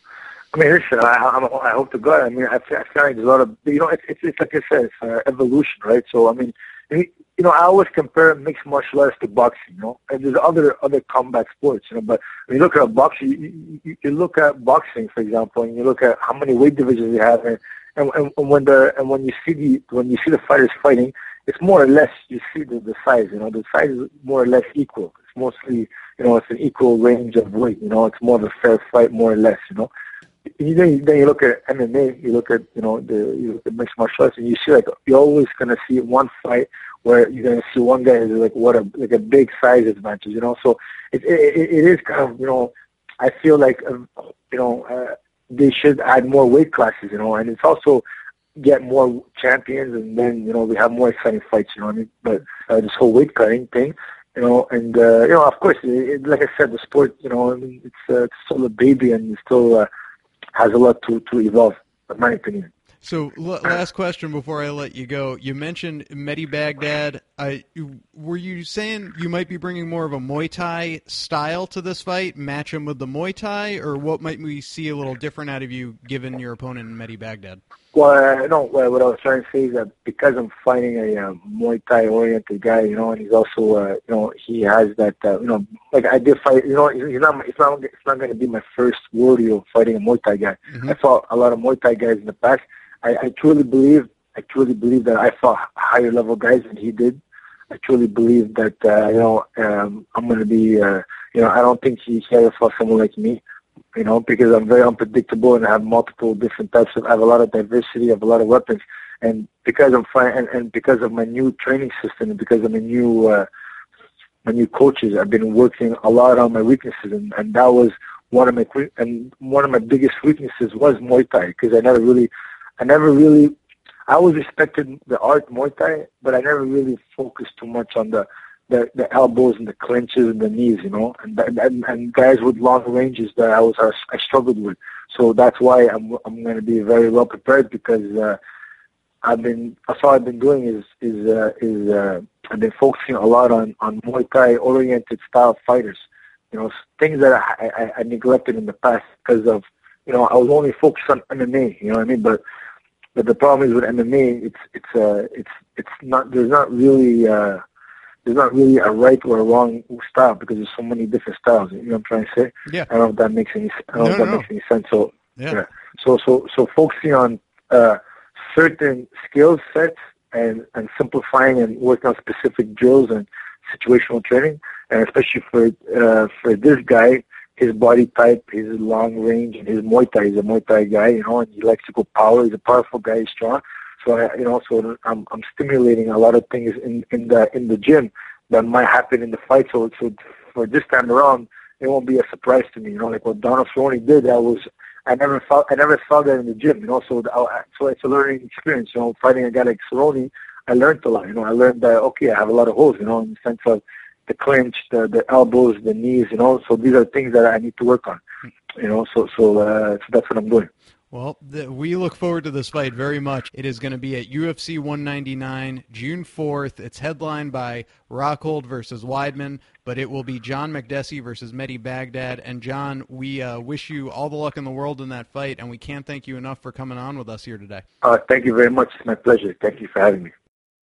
I mean, listen, I, I'm, I hope to God. I mean, I feel, I feel like there's a lot of, you know, it's, it's, it's like I said, it's uh, evolution, right? So, I mean, you know, I always compare mixed martial arts to boxing, you know, and there's other other combat sports, you know, but when you look at boxing, you, you, you look at boxing, for example, and you look at how many weight divisions they have, and, and, and when the and when you see the when you see the fighters fighting, it's more or less you see the, the size, you know, the size is more or less equal. It's mostly, you know, it's an equal range of weight, you know, it's more of a fair fight, more or less, you know. You then, then you look at M M A, you look at, you know, the, you look at mixed martial arts, and you see, like, you're always going to see one fight where you're going to see one guy is like, what a, like a big size advantage, you know. So it, it, it is kind of, you know, I feel like, um, you know, uh, they should add more weight classes, you know, and it's also get more champions, and then, you know, we have more exciting fights, you know what I mean? But uh, this whole weight cutting thing, you know, and, uh, you know, of course, it, it, like I said, the sport, you know, I mean, it's, uh, it's still a baby, and it's still, uh, has a lot to, to evolve, in my opinion. So, l- last question before I let you go. You mentioned Mehdi Baghdad. I, were you saying you might be bringing more of a Muay Thai style to this fight, match him with the Muay Thai, or what might we see a little different out of you given your opponent, Mehdi Baghdad? Well, uh, no, what I was trying to say is that because I'm fighting a uh, Muay Thai-oriented guy, you know, and he's also, uh, you know, he has that, uh, you know, like I did fight, you know, he's not, it's not, it's not going to be my first rodeo fighting a Muay Thai guy. Mm-hmm. I fought a lot of Muay Thai guys in the past. I, I truly believe, I truly believe that I fought higher level guys than he did. I truly believe that, uh, you know, um, I'm going to be, uh, you know, I don't think he, he ever fought someone like me. You know, because I'm very unpredictable and I have multiple different types of, I have a lot of diversity, I have a lot of weapons. And because I'm fine, and, and because of my new training system and because of my new, uh, my new coaches, I've been working a lot on my weaknesses. And, and that was one of my, and one of my biggest weaknesses was Muay Thai, because I never really, I never really, I always respected the art Muay Thai, but I never really focused too much on the, The, the elbows and the clinches and the knees, you know, and and, and guys with long ranges that I was I struggled with. So that's why I'm I'm going to be very well prepared, because uh, I've been that's all I've been doing is is uh, is uh, I've been focusing a lot on on Muay Thai oriented style fighters, you know, things that I, I, I neglected in the past because of, you know, I was only focused on M M A, you know what I mean, but. But the problem is with M M A, it's it's uh it's it's not there's not really uh There's not really a right or a wrong style, because there's so many different styles. You know what I'm trying to say? Yeah. I don't know if that makes any. I don't no, know if that no, makes any sense. So yeah. yeah. So so so focusing on uh, certain skill sets and and simplifying and working on specific drills and situational training, and especially for uh, for this guy, his body type, his long range, and his Muay Thai. He's a Muay Thai guy, you know, and he likes to go power. He's a powerful guy. He's strong. So I, you know, so I'm I'm stimulating a lot of things in, in the in the gym that might happen in the fight. So so for this time around, it won't be a surprise to me. You know, like what Donald Cerrone did, that was I never felt I never saw that in the gym. You know, so the, so it's a learning experience. You know, fighting a guy like Cerrone, I learned a lot. You know, I learned that okay, I have a lot of holes. You know, in the sense of the clinch, the the elbows, the knees. You know, so these are things that I need to work on. You know, so so uh, so that's what I'm doing. Well, the, we look forward to this fight very much. It is going to be at U F C one ninety-nine, June fourth. It's headlined by Rockhold versus Weidman, but it will be John Makdessi versus Mehdi Baghdad. And, John, we uh, wish you all the luck in the world in that fight, and we can't thank you enough for coming on with us here today. Uh, thank you very much. It's my pleasure. Thank you for having me.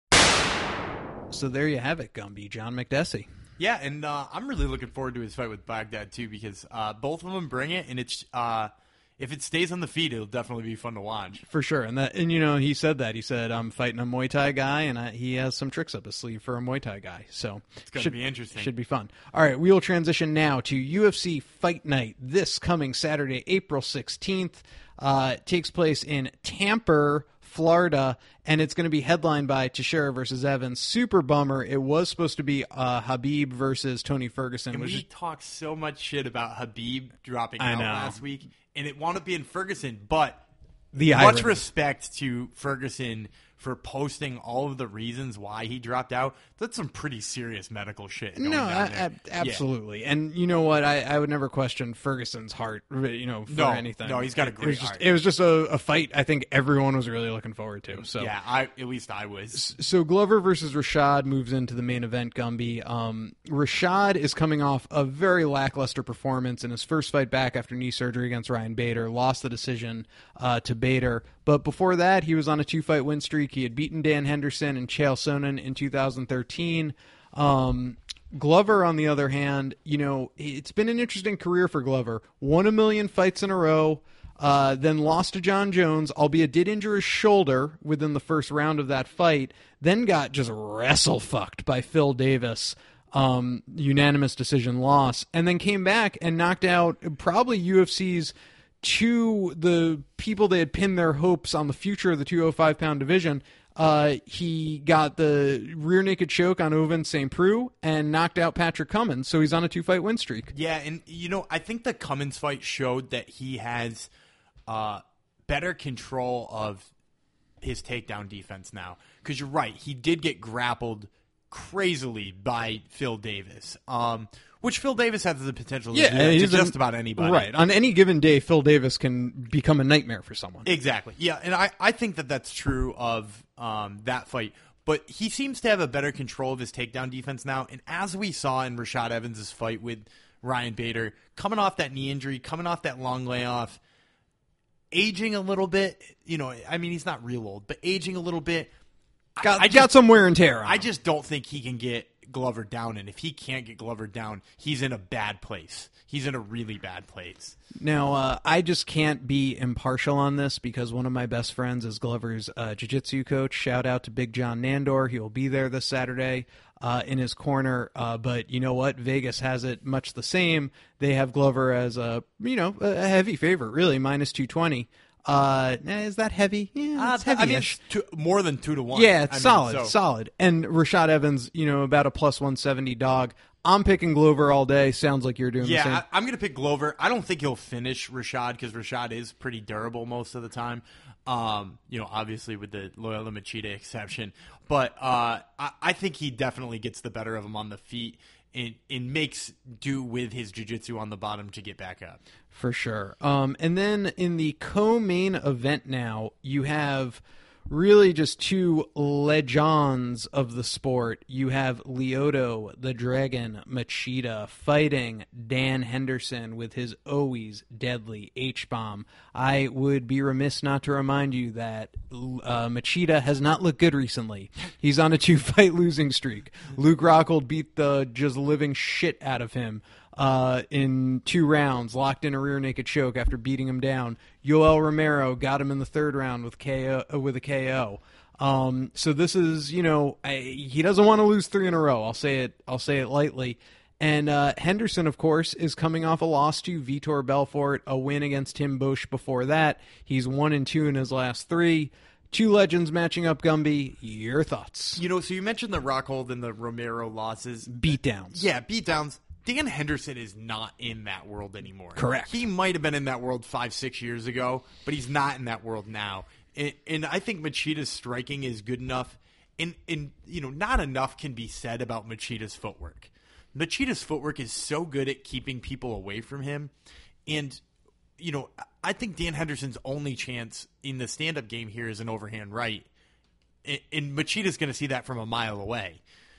So there you have it, Gumby. John Makdessi. Yeah, and uh, I'm really looking forward to his fight with Baghdad, too, because uh, both of them bring it, and it's uh, – if it stays on the feed, it'll definitely be fun to watch. For sure. And, that, and you know, he said that. He said, I'm fighting a Muay Thai guy, and I, he has some tricks up his sleeve for a Muay Thai guy. So it's going to be interesting. Should be fun. All right, we will transition now to U F C Fight Night this coming Saturday, April sixteenth. Uh, it takes place in Tampa, Florida, and it's going to be headlined by Teixeira versus Evans. Super bummer. It was supposed to be uh, Khabib versus Tony Ferguson. And which we is, talked so much shit about Khabib dropping I out know. last week, and it wound up being Ferguson. But the much irony. respect to Ferguson for posting all of the reasons why he dropped out. That's some pretty serious medical shit going No, down I, there. I, absolutely. Yeah. And you know what? I, I would never question Ferguson's heart, you know, for no, anything. No, he's got a it, great it was just, heart. It was just a, a fight I think everyone was really looking forward to. So yeah, I, at least I was. So Glover versus Rashad moves into the main event, Gumby. Um, Rashad is coming off a very lackluster performance in his first fight back after knee surgery against Ryan Bader, lost the decision uh, to Bader. But before that, he was on a two-fight win streak. He had beaten Dan Henderson and Chael Sonnen in two thousand thirteen. Um, Glover, on the other hand, you know, it's been an interesting career for Glover. Won a million fights in a row, uh, then lost to John Jones, albeit did injure his shoulder within the first round of that fight, then got just wrestle-fucked by Phil Davis. Um, unanimous decision loss, and then came back and knocked out probably U F C's to the people they had pinned their hopes on the future of the two oh five pound division. Uh, he got the rear naked choke on Ovince Saint Preux and knocked out Patrick Cummins, so he's on a two-fight win streak. Yeah, and, you know, I think the Cummins fight showed that he has uh, better control of his takedown defense now. Because you're right, he did get grappled crazily by Phil Davis, um, which Phil Davis has the potential to Yeah, do that he's to an- just about anybody. Right. On any given day, Phil Davis can become a nightmare for someone. Exactly. Yeah, and I, I think that that's true of um, that fight. But he seems to have a better control of his takedown defense now. And as we saw in Rashad Evans' fight with Ryan Bader, coming off that knee injury, coming off that long layoff, aging a little bit, you know, I mean, he's not real old, but aging a little bit. Got, I just, got some wear and tear on I him. just don't think he can get Glover down. And if he can't get Glover down, he's in a bad place. He's in a really bad place. Now, uh, I just can't be impartial on this because one of my best friends is Glover's uh, jiu-jitsu coach. Shout out to Big John Nandor. He will be there this Saturday uh, in his corner. Uh, but you know what? Vegas has it much the same. They have Glover as a, you know, a heavy favorite, really, minus two twenty. Uh, is that heavy? Yeah, it's Uh, I mean, heavy-ish. it's two, more than two to one. Yeah, it's I mean, solid, so- solid. And Rashad Evans, you know, about a plus one seventy dog. I'm picking Glover all day. Sounds like you're doing the same. Yeah, I, I'm going to pick Glover. I don't think he'll finish Rashad because Rashad is pretty durable most of the time. Um, you know, obviously with the Loyola Machida exception. But uh, I, I think he definitely gets the better of him on the feet and, and makes do with his jiu-jitsu on the bottom to get back up. For sure. Um, and then in the co-main event now, you have really just two legends of the sport. You have Lyoto, the Dragon Machida, fighting Dan Henderson with his always deadly H-bomb. I would be remiss not to remind you that uh, Machida has not looked good recently. He's on a two-fight losing streak. Luke Rockhold beat the just living shit out of him Uh, in two rounds, locked in a rear naked choke after beating him down. Yoel Romero got him in the third round with K O uh, with a K O. Um, so this is, you know, I, he doesn't want to lose three in a row. I'll say it. I'll say it lightly. And uh, Henderson, of course, is coming off a loss to Vitor Belfort, a win against Tim Bosch before that. He's one and two in his last three. Two legends matching up, Gumby. Your thoughts? You know, so you mentioned the Rockhold and the Romero losses. Beatdowns. Yeah, beatdowns. Dan Henderson is not in that world anymore. Correct. He might have been in that world five, six years ago, but he's not in that world now. And, and I think Machida's striking is good enough. And, and, you know, not enough can be said about Machida's footwork. Machida's footwork is so good at keeping people away from him. And, you know, I think Dan Henderson's only chance in the stand-up game here is an overhand right. And, and Machida's going to see that from a mile away.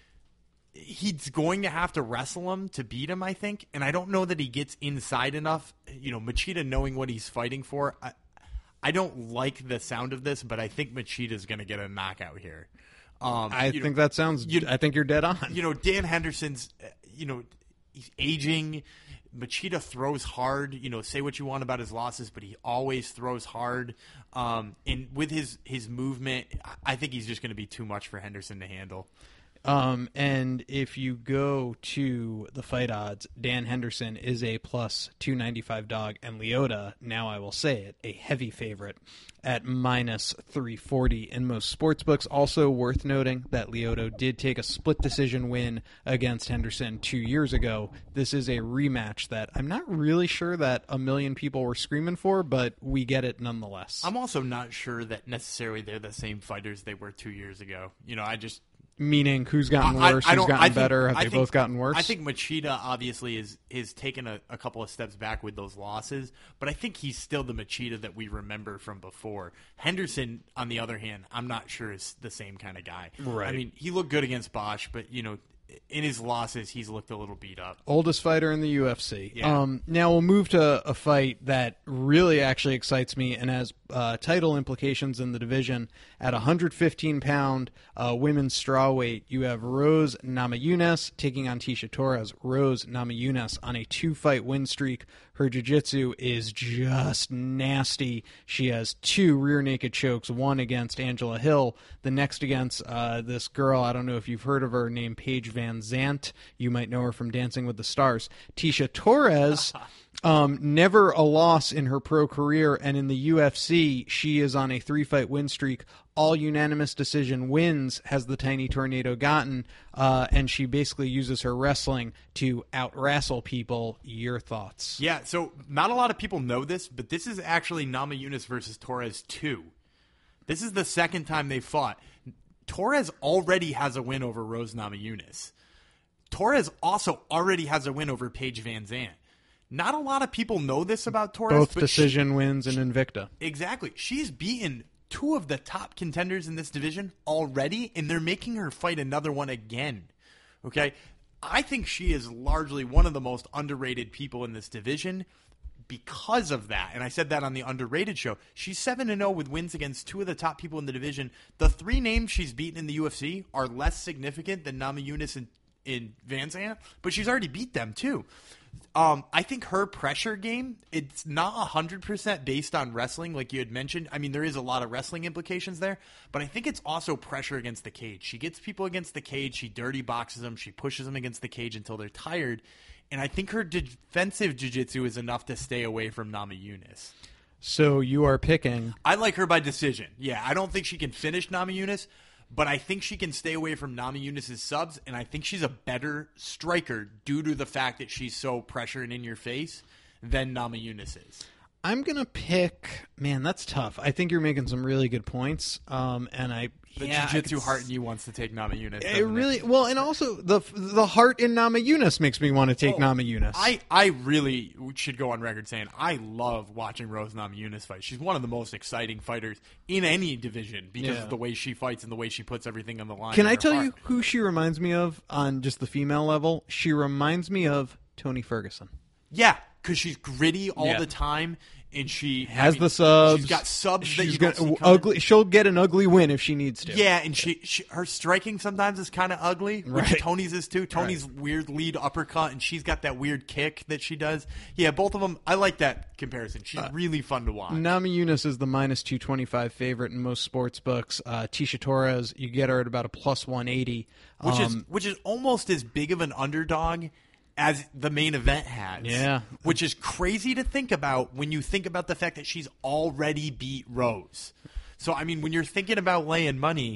He's going to have to wrestle him to beat him, I think. And I don't know that he gets inside enough. You know, Machida knowing what he's fighting for. I, I don't like the sound of this, but I think Machida's going to get a knockout here. Um, I you think know, that sounds. you, I think you're dead on. You know, Dan Henderson's. You know, he's aging. Machida throws hard. You know, say what you want about his losses, but he always throws hard. Um, and with his his movement, I think he's just going to be too much for Henderson to handle. Um, and if you go to the fight odds, Dan Henderson is a plus two ninety-five dog, and Lyoto, now I will say it, a heavy favorite at minus three forty in most sports books. Also worth noting that Lyoto did take a split decision win against Henderson two years ago. This is a rematch that I'm not really sure that a million people were screaming for, but we get it nonetheless. I'm also not sure that necessarily they're the same fighters they were two years ago. You know, I just... Meaning who's gotten I- worse, I who's don't- gotten I think- better? Have I they think- both gotten worse? I think Machida obviously is is taken a, a couple of steps back with those losses, but I think he's still the Machida that we remember from before. Henderson, on the other hand, I'm not sure is the same kind of guy. Right. I mean, he looked good against Bosch, but you know, in his losses, he's looked a little beat up. Oldest fighter in the U F C. Yeah. Um, now we'll move to a fight that really actually excites me and has uh, title implications in the division. At one fifteen pound uh, women's strawweight, you have Rose Namajunas taking on Tisha Torres. Rose Namajunas on a two-fight win streak. Her jiu-jitsu is just nasty. She has two rear naked chokes, one against Angela Hill, the next against uh, this girl, I don't know if you've heard of her, named Paige Van Zant. You might know her from Dancing with the Stars. Tisha Torres, um, never a loss in her pro career, and in the U F C, she is on a three-fight win streak. All unanimous decision wins has the Tiny Tornado gotten, uh, and she basically uses her wrestling to out-wrestle people. Your thoughts? Yeah, so not a lot of people know this, but this is actually Namajunas versus Torres two. This is the second time they fought. Torres already has a win over Rose Namajunas. Torres also already has a win over Paige Van Zant. Not a lot of people know this about Torres. Both but decision she, wins and Invicta. Exactly. She's beaten two of the top contenders in this division already, and they're making her fight another one again. Okay? I think she is largely one of the most underrated people in this division because of that. And I said that on the Underrated show. She's seven and oh with wins against two of the top people in the division. The three names she's beaten in the U F C are less significant than Namajunas and in Van Zandt, but she's already beat them too. Um, I think her pressure game, it's not one hundred percent based on wrestling like you had mentioned. I mean, there is a lot of wrestling implications there, but I think it's also pressure against the cage. She gets people against the cage, she dirty boxes them, she pushes them against the cage until they're tired, and I think her defensive jiu-jitsu is enough to stay away from Namajunas. So you are picking... I like her by decision. Yeah, I don't think she can finish Namajunas, but I think she can stay away from Namajunas' subs, and I think she's a better striker due to the fact that she's so pressure and in your face than Namajunas is. I'm going to pick... Man, that's tough. I think you're making some really good points, um, and I... The yeah, jiu-jitsu I could heart in you wants to take Namajunas. It really... Well, and also, the the heart in Namajunas makes me want to take Oh, Namajunas. I, I really should go on record saying I love watching Rose Namajunas fight. She's one of the most exciting fighters in any division because Yeah. of the way she fights and the way she puts everything on the line. Can in I her tell heart. you who she reminds me of on just the female level? She reminds me of Tony Ferguson. Yeah, because she's gritty all Yeah. the time, and she Has I mean, the subs. She's got subs that She's you gonna, don't see coming. ugly. She'll get an ugly win if she needs to. Yeah, and she, she her striking sometimes is kind of ugly, which Right. Tony's is too. Tony's weird lead uppercut, and she's got that weird kick that she does. Yeah, both of them. I like that comparison. She's Uh, really fun to watch. Namajunas is the minus two twenty-five favorite in most sports books. Uh, Tisha Torres, you get her at about a plus one eighty. which is Um, which is almost as big of an underdog as the main event has. Yeah. Which is crazy to think about when you think about the fact that she's already beat Rose. So, I mean, when you're thinking about laying money,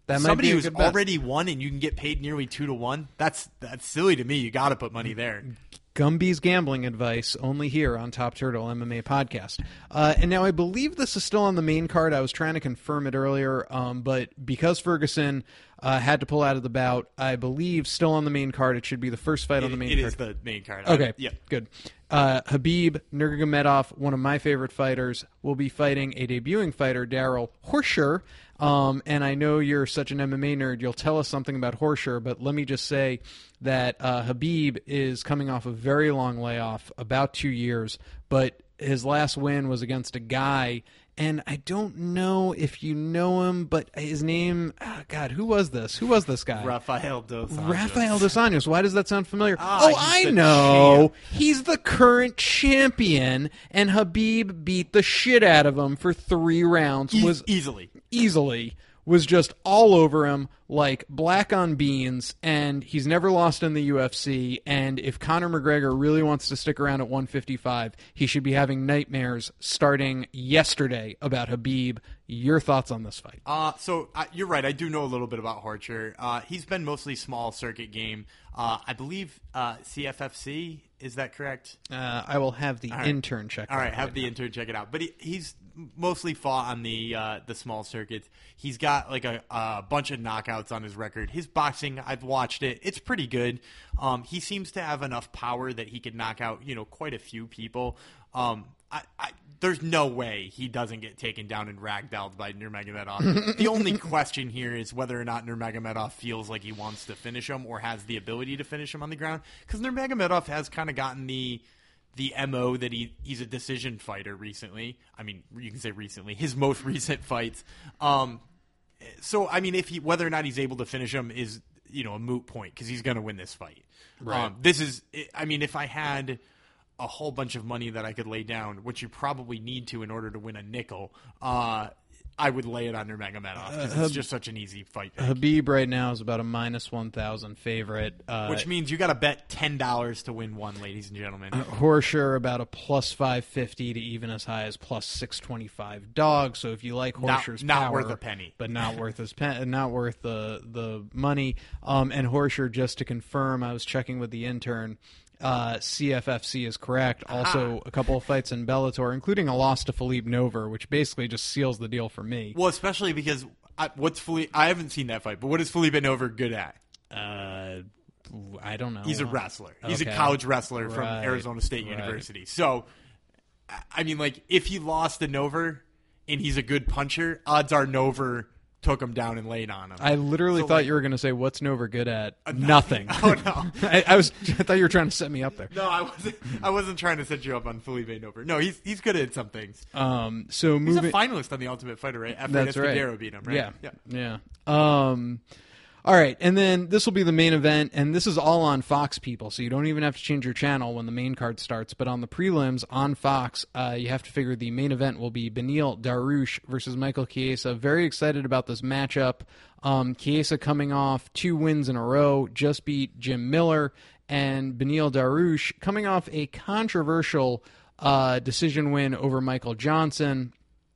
That might somebody be a who's good bet. already won and you can get paid nearly two to one. That's that's silly to me. You got to put money there. Gumby's gambling advice only here on Top Turtle M M A podcast. Uh, and now I believe this is still on the main card. I was trying to confirm it earlier, um, but because Ferguson uh, had to pull out of the bout, I believe still on the main card. It should be the first fight It, on the main it card. is the main card. Okay, I, yeah. good. Uh, Habib Nurmagomedov, one of my favorite fighters, will be fighting a debuting fighter, Daryl Horscher. Um, and I know you're such an M M A nerd, you'll tell us something about Horscher, but let me just say that uh, Habib is coming off a very long layoff, about two years, but his last win was against a guy, and I don't know if you know him, but his name, oh God, who was this? Who was this guy? Rafael Dos Anjos. Rafael Dos Anjos. Why does that sound familiar? Ah, oh, he's I the know. champ. He's the current champion, and Habib beat the shit out of him for three rounds. E- was easily. easily was just all over him like black on beans, and he's never lost in the U F C, and if Conor McGregor really wants to stick around at one fifty-five, he should be having nightmares starting yesterday about Habib. Your thoughts on this fight? Uh, so uh, you're right. I do know a little bit about Horcher. Uh, he's been mostly small circuit game. Uh, I believe uh, C F F C, is that correct? Uh, I will have the right. intern check. All that right, have right the now. intern check it out. But he, he's mostly fought on the uh, the small circuits. He's got like a, a bunch of knockouts on his record. His boxing, I've watched it. It's pretty good. Um, he seems to have enough power that he could knock out, you know, quite a few people. Um, I, I, there's no way he doesn't get taken down and ragdolled by Nurmagomedov. The only question here is whether or not Nurmagomedov feels like he wants to finish him or has the ability to finish him on the ground. Because Nurmagomedov has kind of gotten the the M O that he he's a decision fighter recently. I mean, you can say recently. His most recent fights. Um, so, I mean, if he whether or not he's able to finish him is, you know, a moot point because he's going to win this fight. Right. Um, this is, I mean, if I had a whole bunch of money that I could lay down, which you probably need to in order to win a nickel, uh, I would lay it on Nurmagomedov because Uh, it's just such an easy fight pick. Habib right now is about a minus one thousand favorite. Uh, Which means you got to bet ten dollars to win one, ladies and gentlemen. Horscher about a plus five fifty to even as high as plus six twenty five dog. So if you like Not- Horscher's not power, worth a penny. but not worth his pen, not worth the the money. Um, and Horscher, just to confirm, I was checking with the intern. Uh, C F F C is correct. Also, a couple of fights in Bellator, including a loss to Philippe Nover, which basically just seals the deal for me. Well, especially because I, what's Felipe? I haven't seen that fight, but what is Felipe Nover good at? Uh, I don't know. He's a wrestler. He's Okay. a college wrestler from Right. Arizona State Right. University. So, I- I mean, like, if he lost to Nover and he's a good puncher, odds are Nover took him down and laid on him. I literally So, thought like- you were going to say, "What's Nover good at?" Nothing. Oh, no. I, I was. I thought you were trying to set me up there. No, I wasn't. I wasn't trying to set you up on Felipe Nover. No, he's he's good at some things. Um. So He's moving. a finalist on the Ultimate Fighter, right? After That's right. Escudero beat him, right? Yeah. yeah. Yeah. Um. All right, and then this will be the main event, and this is all on Fox, people, so you don't even have to change your channel when the main card starts. But on the prelims on Fox, uh, you have to figure the main event will be Beneil Dariush versus Michael Chiesa. Very excited about this matchup. Um, Chiesa coming off two wins in a row, just beat Jim Miller, and Beneil Dariush coming off a controversial uh, decision win over Michael Johnson,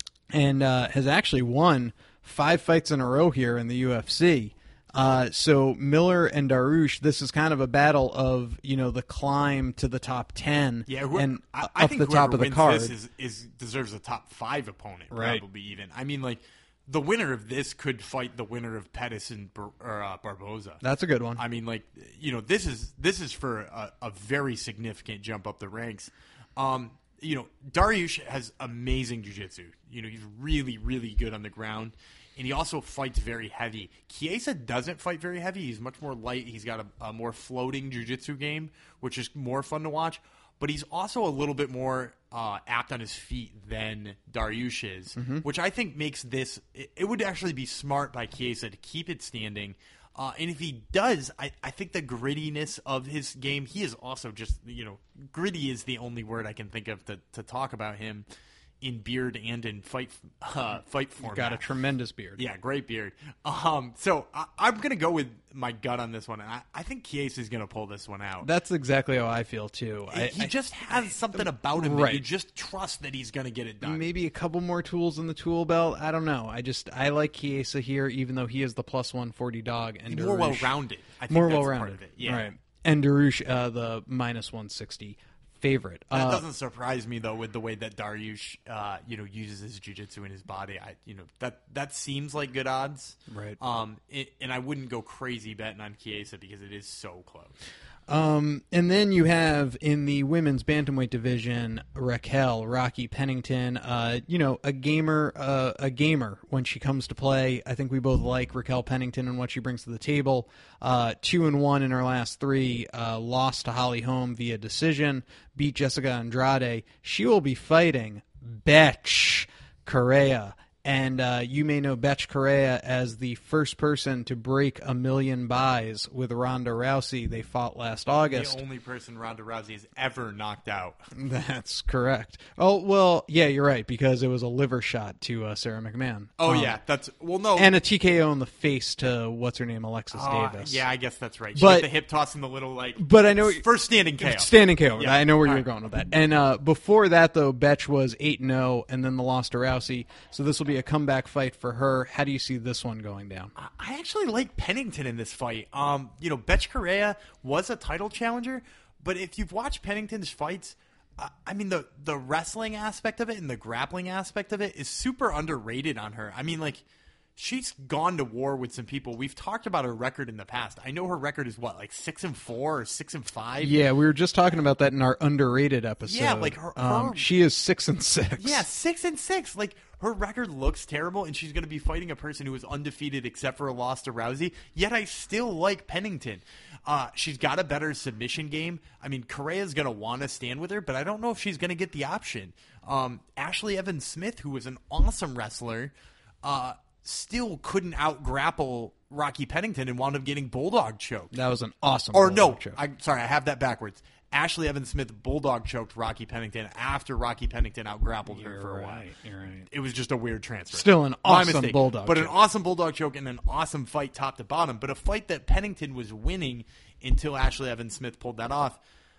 and uh, has actually won five fights in a row here in the U F C. Uh, so Miller and Dariush, this is kind of a battle of, you know, the climb to the top ten Yeah, who- and I, up I think the top whoever of the wins card. This is, is deserves a top five opponent, Right. probably even. I mean, like the winner of this could fight the winner of Pettis and Bar- or, uh, Barboza. That's a good one. I mean, like you know, this is this is for a, a very significant jump up the ranks. Um, you know, Dariush has amazing jiu-jitsu. You know, he's really, really good on the ground. And he also fights very heavy. Chiesa doesn't fight very heavy. He's much more light. He's got a, a more floating jiu-jitsu game, which is more fun to watch. But he's also a little bit more uh, apt on his feet than Dariush is, Mm-hmm. which I think makes this it, – it would actually be smart by Chiesa to keep it standing. Uh, and if he does, I, I think the grittiness of his game – he is also just – you know, gritty is the only word I can think of to, to talk about him – in beard and in fight uh, fight format. Got a tremendous beard. Yeah, great beard. Um, so I, I'm going to go with my gut on this one. And I, I think Chiesa is going to pull this one out. That's exactly how I feel, too. he I, he I, just has something about him right. that you just trust that he's going to get it done. Maybe a couple more tools in the tool belt. I don't know. I just I like Chiesa here, even though he is the plus one forty dog. And He's more Darush- well-rounded. I think More that's well-rounded. part of it. Yeah. Right. And Darush, uh, the minus one sixty favorite. That Uh, doesn't surprise me though, with the way that Dariush, uh, you know, uses his jiu-jitsu in his body. I, you know, that that seems like good odds, Right. Um, it, and I wouldn't go crazy betting on Chiesa because it is so close. Um, and then you have in the women's bantamweight division Raquel Rocky Pennington. Uh, you know, a gamer, uh, a gamer when she comes to play. I think we both like Raquel Pennington and what she brings to the table. Uh, two and one in her last three. Uh, lost to Holly Holm via decision. Beat Jessica Andrade. She will be fighting Betch Correa. And uh, you may know Betch Correa as the first person to break a million buys with Ronda Rousey. They fought last August. The only person Ronda Rousey has ever knocked out. That's correct. Oh, well, yeah, you're right, because it was a liver shot to uh, Sarah McMahon. Oh Um, yeah, that's well no. And a T K O in the face to, what's her name, Alexis Uh, Davis. yeah, I guess that's right. She But- got the hip toss and the little like. But I know first standing K O. Standing K O. Yeah. I know where All you're right. going with that. And uh, before that, though, Betch was eight and oh, and then the loss to Rousey. So this will be a comeback fight for her. How do you see this one going down? I actually like Pennington in this fight. Um, you know, Betch Correa was a title challenger, but if you've watched Pennington's fights, uh, I mean, the the wrestling aspect of it and the grappling aspect of it is super underrated on her. I mean, like, she's gone to war with some people. We've talked about her record in the past. I know her record is what, like six and four or six and five. Yeah, we were just talking about that in our underrated episode. Yeah, like her- um, her- she is six and six. Yeah, six and six. Like, her record looks terrible, and she's going to be fighting a person who is undefeated except for a loss to Rousey. Yet I still like Pennington. Uh, she's got a better submission game. I mean, Correa's going to want to stand with her, but I don't know if she's going to get the option. Um, Ashley Evans Smith, who was an awesome wrestler, uh, still couldn't out grapple Rocky Pennington and wound up getting bulldog choked. That was an awesome. Or no, bulldog choke. I'm sorry, I have that backwards. Ashley Evans Smith bulldog choked Rocky Pennington after Rocky Pennington out grappled her You're for a right, while. you're right. It was just a weird transfer. Still an My awesome mistake. bulldog but choke. an awesome bulldog choke and an awesome fight top to bottom. But a fight that Pennington was winning until Ashley Evans Smith pulled that off.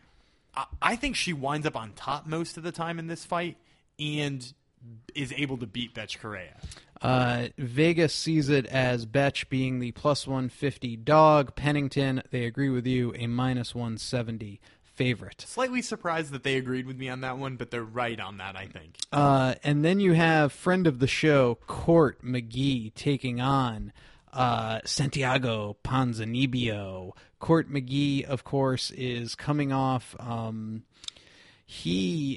I, I think she winds up on top most of the time in this fight and is able to beat Betch Correa. Uh, Vegas sees it as Betch being the plus one fifty dog. Pennington, they agree with you, a minus one seventy favorite. Slightly surprised that they agreed with me on that one, but they're right on that, I think. Uh, and then you have friend of the show, Court McGee, taking on uh, Santiago Ponzinibbio. Court McGee, of course, is coming off... Um, He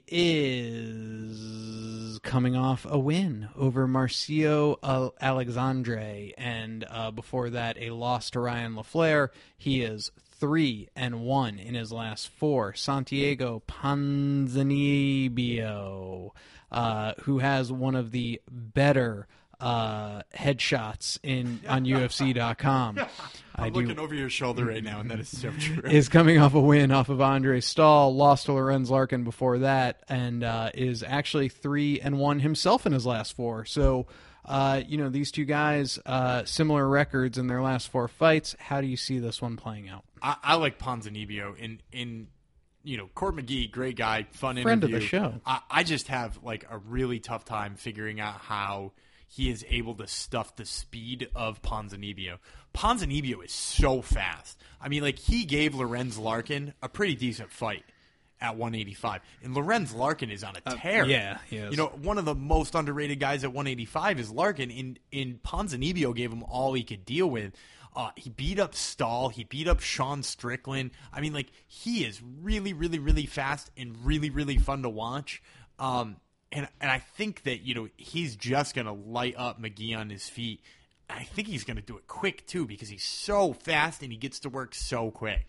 is coming off a win over Marcio uh, Alexandre, and uh, before that, a loss to Ryan LaFleur. He is three and one in his last four. Santiago Ponzinibbio, uh, who has one of the better uh, headshots in on U F C dot com. I'm I do- looking over your shoulder right now, and that is so true. is coming off a win off of Andre Stahl, lost to Lorenz Larkin before that, and uh, is actually three and one himself in his last four. So, uh, you know, these two guys, uh, similar records in their last four fights. How do you see this one playing out? I, I like Ponzinibbio in in you know Court McGee, great guy, fun Friend of interview. the show. I, I just have like a really tough time figuring out how he is able to stuff the speed of Ponzinibbio. Ponzinibbio is so fast. I mean, like, he gave Lorenz Larkin a pretty decent fight at one eighty-five. And Lorenz Larkin is on a tear. Uh, yeah, he is. You know, one of the most underrated guys at one eighty-five is Larkin, and, and Ponzinibbio gave him all he could deal with. Uh, he beat up Stahl. He beat up Sean Strickland. I mean, like, he is really, really, really fast and really, really fun to watch. Um, and and I think that, you know, he's just going to light up McGee on his feet. I think he's going to do it quick, too, because he's so fast and he gets to work so quick.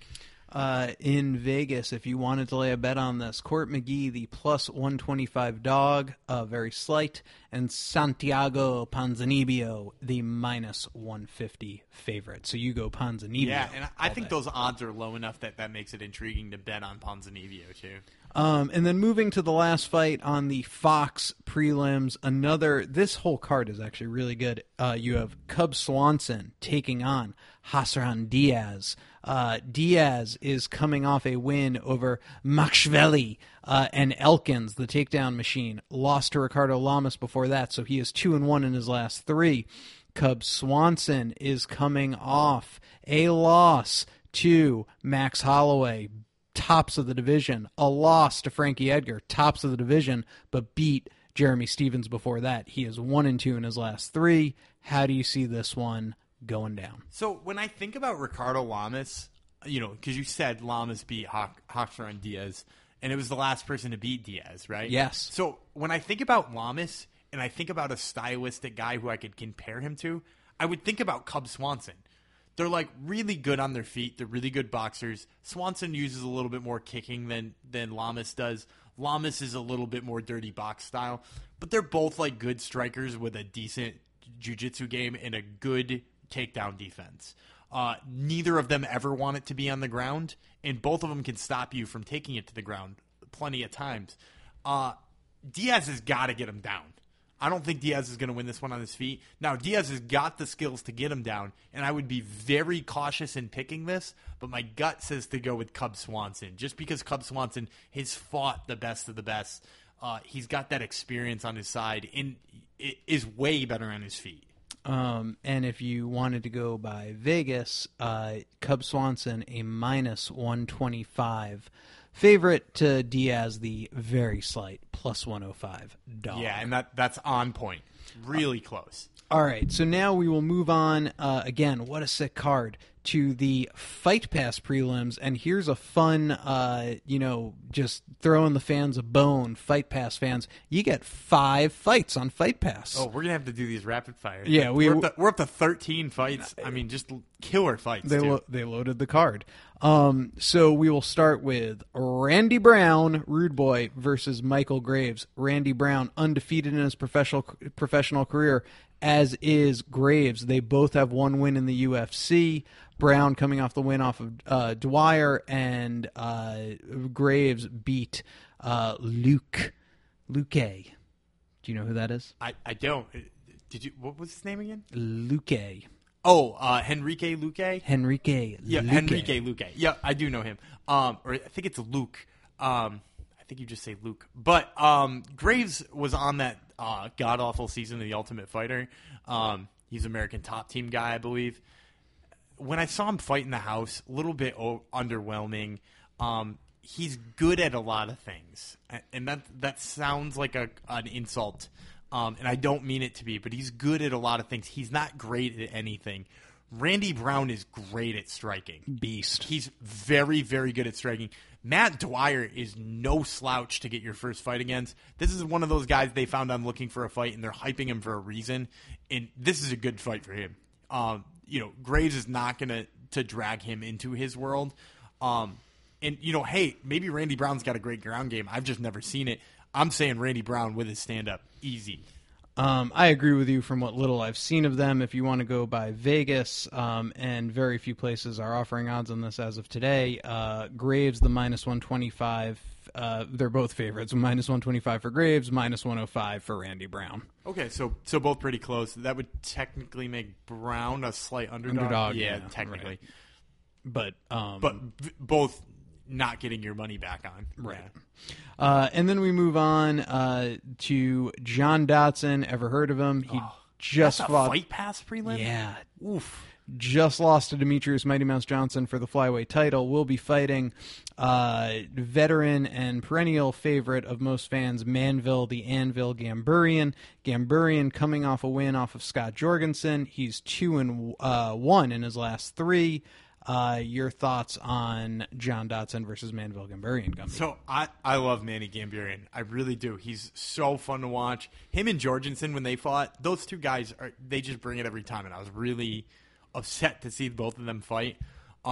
Uh, in Vegas, if you wanted to lay a bet on this, Court McGee, the plus one twenty-five dog, uh, very slight, and Santiago Ponzinibbio, the minus one fifty favorite. So you go Ponzinibbio. Yeah, and I think day. those odds are low enough that that makes it intriguing to bet on Ponzinibbio, too. Um, and then moving to the last fight on the Fox prelims, another, this whole card is actually really good. Uh, you have Cub Swanson taking on Hassan Diaz. Uh, Diaz is coming off a win over Makshveli uh, and Elkins, the takedown machine. Lost to Ricardo Lamas before that, so he is two and one in his last three. Cub Swanson is coming off a loss to Max Holloway, tops of the division, a loss to Frankie Edgar, tops of the division, but beat Jeremy Stevens before that. He is one and two in his last three. How do you see this one going down? So when I think about Ricardo Lamas, you know, because you said Lamas beat Roxanne Diaz, and it was the last person to beat Diaz, right? Yes. So when I think about Lamas, and I think about a stylistic guy who I could compare him to, I would think about Cub Swanson. They're like really good on their feet. They're really good boxers. Swanson uses a little bit more kicking than than Lamas does. Lamas is a little bit more dirty box style, but they're both like good strikers with a decent jiu-jitsu game and a good takedown defense. Uh, neither of them ever want it to be on the ground, and both of them can stop you from taking it to the ground plenty of times. Uh, Diaz has got to get him down. I don't think Diaz is going to win this one on his feet. Now, Diaz has got the skills to get him down, and I would be very cautious in picking this, but my gut says to go with Cub Swanson, just because Cub Swanson has fought the best of the best. Uh, he's got that experience on his side and is way better on his feet. Um, and if you wanted to go by Vegas, uh, Cub Swanson, a minus one twenty-five. Favorite to Diaz, the very slight plus one oh five dog. Yeah, and that that's on point. Really close. All right, so now we will move on. Uh, again, what a sick card. To the Fight Pass prelims, and here's a fun, uh, you know, just throwing the fans a bone, Fight Pass fans. You get five fights on Fight Pass. Oh, we're gonna have to do these rapid fire. Yeah, we- we're up, to, we're up to thirteen fights. I mean, just killer fights. They too. lo- they loaded the card. Um, so we will start with Randy Brown, Rude Boy, versus Michael Graves. Randy Brown, undefeated in his professional professional career, as is Graves. They both have one win in the U F C. Brown coming off the win off of uh, Dwyer, and uh, Graves beat uh, Luke. Luke. Do you know who that is? I, I don't. Did you? What was his name again? Luke. Oh, uh, Henrique Luque. Henrique. Yeah, Luque. Henrique Luque. Yeah, I do know him. Um, or I think it's Luke. Um, I think you just say Luke. But um, Graves was on that uh, god awful season of The Ultimate Fighter. Um, he's an American Top Team guy, I believe. When I saw him fight in the house, a little bit o- underwhelming. Um, he's good at a lot of things, and that that sounds like a an insult. Um, and I don't mean it to be, but he's good at a lot of things. He's not great at anything. Randy Brown is great at striking. Beast. He's very, very good at striking. Matt Dwyer is no slouch to get your first fight against. This is one of those guys they found on Looking for a Fight, and they're hyping him for a reason. And this is a good fight for him. Um, you know, Graves is not going to to drag him into his world. Um, and, you know, hey, maybe Randy Brown's got a great ground game. I've just never seen it. I'm saying Randy Brown with his stand-up, easy. Um, I agree with you from what little I've seen of them. If you want to go by Vegas, um, and very few places are offering odds on this as of today, uh, Graves, the minus one twenty-five. Uh, they're both favorites. minus one twenty-five for Graves, minus one oh five for Randy Brown. Okay, so so both pretty close. That would technically make Brown a slight underdog. Underdog, yeah, yeah, technically. right. But um, But v- both not getting your money back on. Right. Yeah. Uh, and then we move on uh, to John Dotson. Ever heard of him? He just That's a fought. Fight Pass prelim? Yeah. Oof. Just lost to Demetrius Mighty Mouse Johnson for the flyweight title. Will be fighting uh, veteran and perennial favorite of most fans, Manville the Anvil Gamburian. Gamburian coming off a win off of Scott Jorgensen. He's two and uh, one in his last three. Uh, your thoughts on John Dotson versus Manville Gamburian, Gumby? So I, I love Manny Gamburian. I really do. He's so fun to watch. Him and Jorgensen, when they fought, those two guys, are they just bring it every time. And I was really upset to see both of them fight. Um,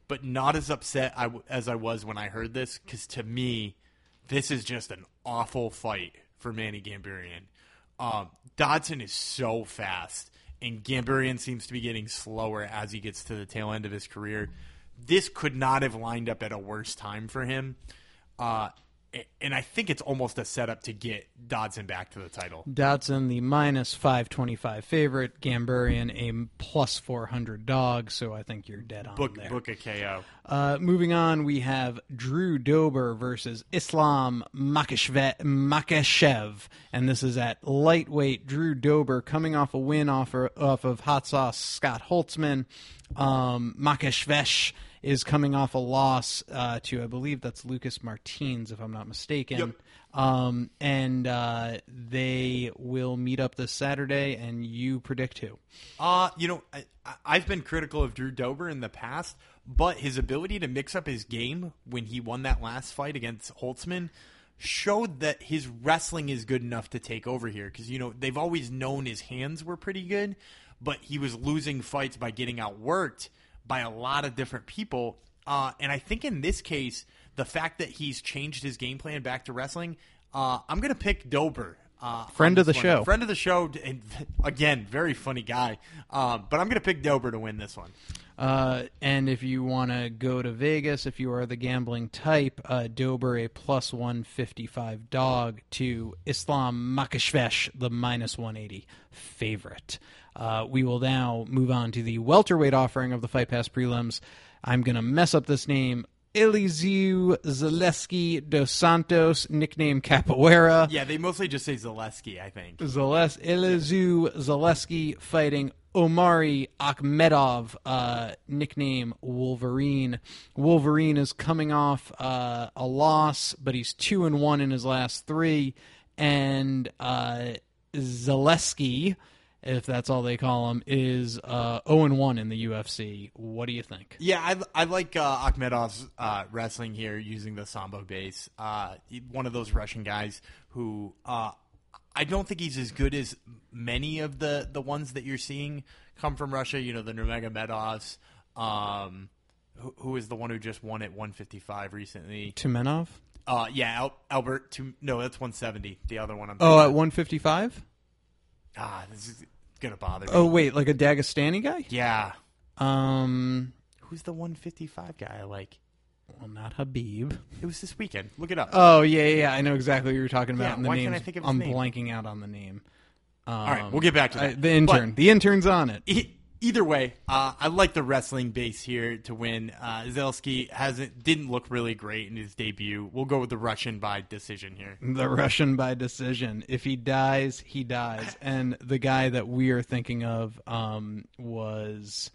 but not as upset I w- as I was when I heard this, because to me, this is just an awful fight for Manny Gambarian. Um, Dodson is so fast, and Gambarian seems to be getting slower as he gets to the tail end of his career. This could not have lined up at a worse time for him. Uh, and I think it's almost a setup to get Dodson back to the title. Dodson, the minus five twenty-five favorite. Gambarian, a plus four hundred dog, so I think you're dead on Book, there. book a K O. Uh, moving on, we have Drew Dober versus Islam Makashve- Makashev, and this is at lightweight. Drew Dober coming off a win off, off of Hot Sauce Scott Holtzman. Um, Makashvesh is coming off a loss uh, to, I believe that's Lucas Martins, if I'm not mistaken. Yep. Um, and uh, they will meet up this Saturday, and you predict who? Uh, you know, I, I've been critical of Drew Dober in the past, but his ability to mix up his game when he won that last fight against Holtzman showed that his wrestling is good enough to take over here. Because, you know, they've always known his hands were pretty good, but he was losing fights by getting outworked by a lot of different people. Uh, and I think in this case, the fact that he's changed his game plan back to wrestling, uh, I'm going to pick Dober. Uh, Friend of the one. show. Friend of the show. And again, very funny guy. Um, but I'm going to pick Dober to win this one. Uh, and if you want to go to Vegas, if you are the gambling type, uh, Dober a plus one fifty-five dog to Islam Makashvesh, the minus one eighty favorite. Uh, we will now move on to the welterweight offering of the Fight Pass prelims. I'm going to mess up this name. Elizu Zaleski dos Santos, nickname Capoeira. Yeah, they mostly just say Zaleski, I think. Zales- Elizu Zaleski fighting Omari Akhmedov, uh, nickname Wolverine. Wolverine is coming off uh, a loss, but he's two and one in his last three. And uh, Zaleski, if that's all they call him, is uh, oh and one in the U F C. What do you think? Yeah, I, I like uh, Akhmedov's uh, wrestling here using the Sambo base. Uh, he- one of those Russian guys who uh, I don't think he's as good as many of the, the ones that you're seeing come from Russia. You know, the Nurmagomedovs, um, who, who is the one who just won at one fifty-five recently. Tumenov? Uh, yeah, Al- Albert. Tum- no, that's one seventy. The other one. I'm Oh, thinking at of. one fifty-five? Ah, this is gonna bother me. Oh, wait, like a Dagestani guy? Yeah. Um, Who's the one fifty-five guy I like? well, not Habib. It was this weekend. Look it up. Oh, yeah, yeah, yeah. I know exactly what you're talking about. Yeah, and the why names, can't I think of his I'm name? blanking out on the name. Um, All right, we'll get back to that. I, the intern. But- the intern's on it. E- Either way, uh, I like the wrestling base here to win. Uh, Zelensky hasn't didn't look really great in his debut. We'll go with the Russian by decision here. The Russian by decision. If he dies, he dies. And the guy that we are thinking of um, was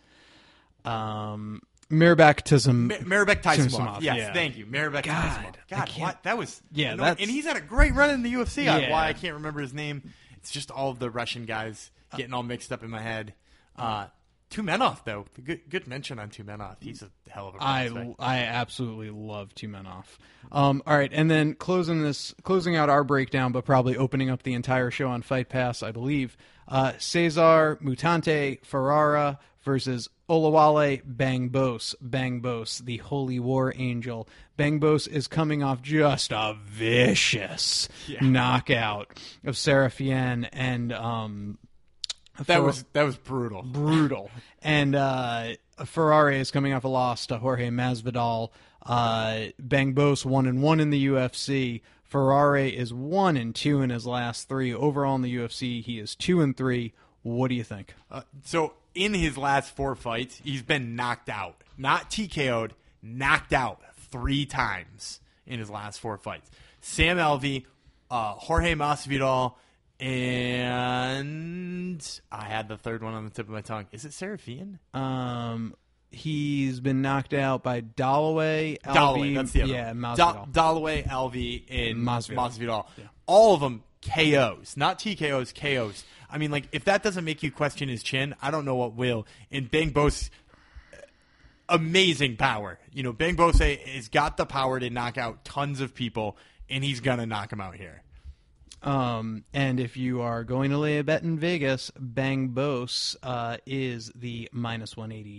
um, Mirabak Tizim. Ma- Maribek Tyson. Tyson, Yes, yeah. thank you. Maribek God, Tyson. I God, can't- what? That was Yeah, you know, that's- and he's had a great run in the U F C. I- Yeah. Why I can't remember his name. It's just all of the Russian guys getting all mixed up in my head. Uh, Tumenov, though, good good mention on Tumenov. He's a hell of a prospect. I I absolutely love Tumenov. Um, all right, and then closing this, closing out our breakdown, but probably opening up the entire show on Fight Pass, I believe. Uh, Cesar Mutante Ferrara versus Olawale Bangbos. Bangbos, the Holy War Angel. Bangbos is coming off just a vicious Yeah. knockout of Serafien and um. That Fer- was that was brutal. brutal. And uh, Ferrari is coming off a loss to Jorge Masvidal. Uh, Bangbos one and one in the U F C. Ferrari is one and two in his last three. Overall in the U F C, he is two and three. What do you think? Uh, so in his last four fights, he's been knocked out, not T K O'd, knocked out three times in his last four fights. Sam Alvey, uh, Jorge Masvidal, and I had the third one on the tip of my tongue. Is it Serafian? Um, he's been knocked out by Dalloway. Dalloway, Alvey, that's the other yeah, one. Masvidal. Da- Dalloway, Alvey, and Masvidal. Masvidal. All of them K Os, not T K Os, K Os. I mean, like, if that doesn't make you question his chin, I don't know what will. And Bang Bose, amazing power. You know, Bang Bose has got the power to knock out tons of people, and he's going to knock him out here. Um, and if you are going to lay a bet in Vegas, Bang Bose uh, is the minus one eighty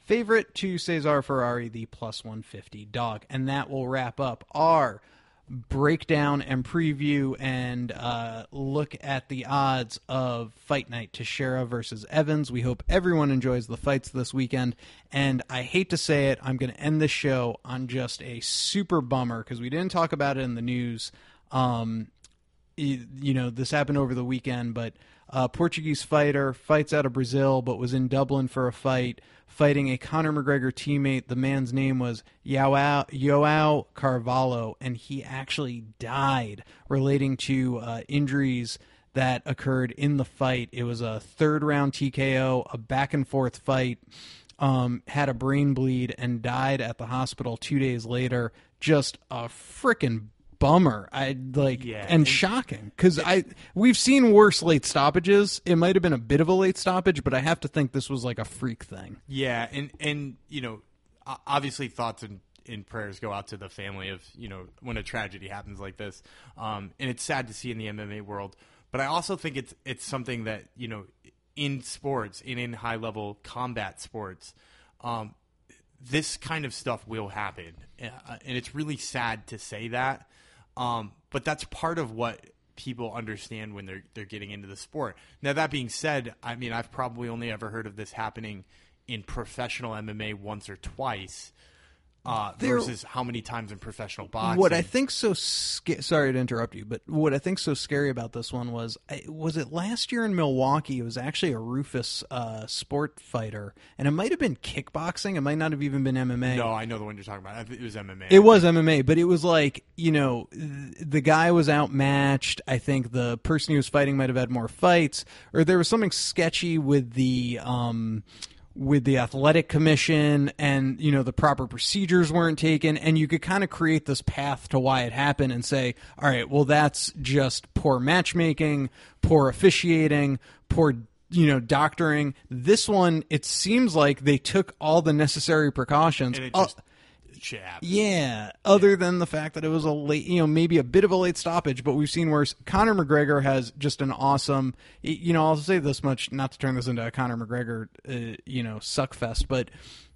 Favorite to Cesar Ferrari, the plus one fifty dog. And that will wrap up our breakdown and preview and uh, look at the odds of Fight Night Teixeira versus Evans. We hope everyone enjoys the fights this weekend. And I hate to say it, I'm going to end the show on just a super bummer because we didn't talk about it in the news. Um, you, you know, this happened over the weekend, but a Portuguese fighter fights out of Brazil but was in Dublin for a fight, fighting a Conor McGregor teammate. The man's name was Joao, Joao Carvalho, and he actually died relating to uh, injuries that occurred in the fight. It was a third-round T K O, a back-and-forth fight, um, had a brain bleed, and died at the hospital two days later. Just a frickin' bummer. I like Yeah, and, and- shocking because I we've seen worse late stoppages. It might have been a bit of a late stoppage, but I have to think this was like a freak thing. Yeah, and and you know, o- obviously thoughts and, and prayers go out to the family of, you know, when a tragedy happens like this. Um, and it's sad to see in the M M A world, but I also think it's it's something that, you know, in sports, in in high level combat sports, um, this kind of stuff will happen, uh, and it's really sad to say that. Um, but that's part of what people understand when they're they're getting into the sport. Now, that being said, I mean, I've probably only ever heard of this happening in professional M M A once or twice, uh, There- versus how many times in professional boxing. What I think so sca- sorry to interrupt you, but what I think so scary about this one was I, was it last year in Milwaukee? It was actually a Rufus uh, sport fighter, and it might have been kickboxing. It might not have even been M M A. No, I know the one you're talking about. I think it was M M A. It was M M A, but it was like, you know, th- the guy was outmatched. I think the person he was fighting might have had more fights, or there was something sketchy with the um, with the athletic commission, and you know the proper procedures weren't taken, and you could kind of create this path to why it happened and say, all right, well that's just poor matchmaking, poor officiating, poor you know doctoring. This one, it seems like they took all the necessary precautions. And it Uh, just shit happened. yeah, other than the fact that it was a late, you know, maybe a bit of a late stoppage, but we've seen worse. Conor McGregor has just an awesome, you know, I'll say this much, not to turn this into a Conor McGregor, uh, you know, suckfest, but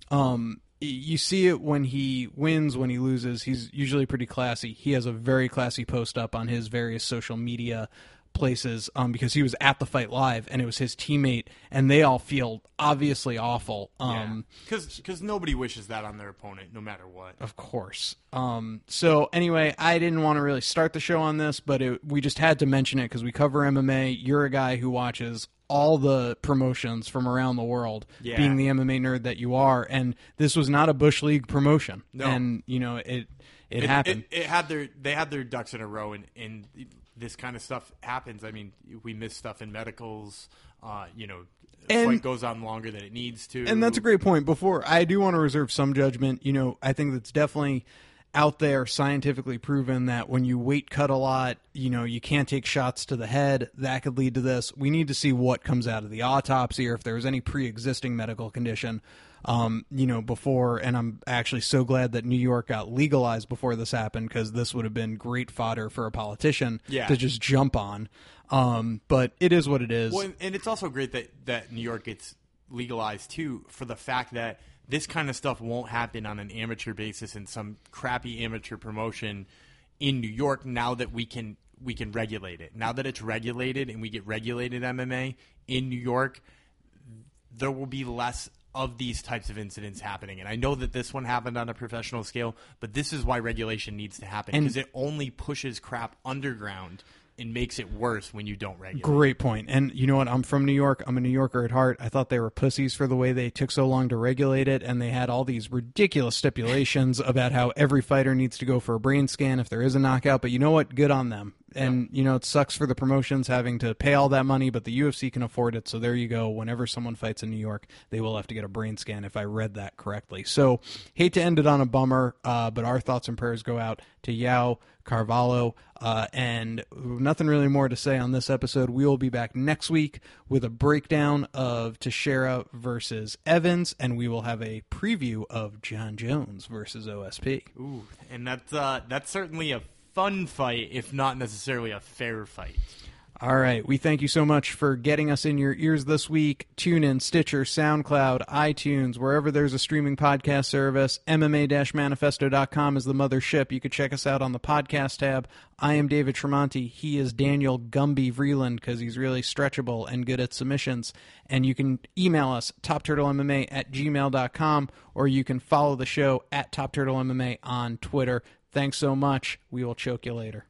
um, you see it when he wins, when he loses. He's usually pretty classy. He has a very classy post up on his various social media places um, because he was at the fight live and it was his teammate, and they all feel obviously awful. Um, Because nobody wishes that on their opponent, no matter what. Of course. Um, so anyway, I didn't want to really start the show on this, but it, we just had to mention it because we cover M M A. You're a guy who watches all the promotions from around the world, Yeah. being the M M A nerd that you are, and this was not a Bush League promotion. No. And, you know, it it, It, happened. It, it had their they had their ducks in a row, and, and this kind of stuff happens. I mean, we miss stuff in medicals. Uh, you know, the And- fight goes on longer than it needs to. And that's a great point. Before, I do want to reserve some judgment. You know, I think that's definitely out there, scientifically proven that when you weight cut a lot, you know, you can't take shots to the head. That could lead to this. We need to see what comes out of the autopsy, or if there was any pre-existing medical condition, um, you know, before. And I'm actually so glad that New York got legalized before this happened, because this would have been great fodder for a politician Yeah. to just jump on. Um, but it is what it is. Well, and- and it's also great that, that New York gets legalized too, for the fact that this kind of stuff won't happen on an amateur basis in some crappy amateur promotion in New York. Now that we can we can regulate it, now that it's regulated and we get regulated M M A in New York, there will be less of these types of incidents happening. And I know that this one happened on a professional scale, but this is why regulation needs to happen, And- because it only pushes crap underground and makes it worse when you don't regulate. Great point. And you know what? I'm from New York. I'm a New Yorker at heart. I thought they were pussies for the way they took so long to regulate it, and they had all these ridiculous stipulations about how every fighter needs to go for a brain scan if there is a knockout. But you know what? Good on them. And, you know, it sucks for the promotions having to pay all that money, but the U F C can afford it. So there you go. Whenever someone fights in New York, they will have to get a brain scan, if I read that correctly. So hate to end it on a bummer, uh, but our thoughts and prayers go out to Yao Carvalho. Uh, and nothing really more to say on this episode. We will be back next week with a breakdown of Teixeira versus Evans, and we will have a preview of John Jones versus O S P. Ooh, and that's uh, that's certainly a fun fight, if not necessarily a fair fight. All right. We thank you so much for getting us in your ears this week. TuneIn, Stitcher, SoundCloud, iTunes, wherever there's a streaming podcast service. M M A manifesto dot com is the mothership. You could check us out on the podcast tab. I am David Tremonti. He is Daniel Gumby Vreeland because he's really stretchable and good at submissions. And you can email us, top turtle M M A at gmail dot com, or you can follow the show at top turtle M M A on Twitter. Thanks so much. We will choke you later.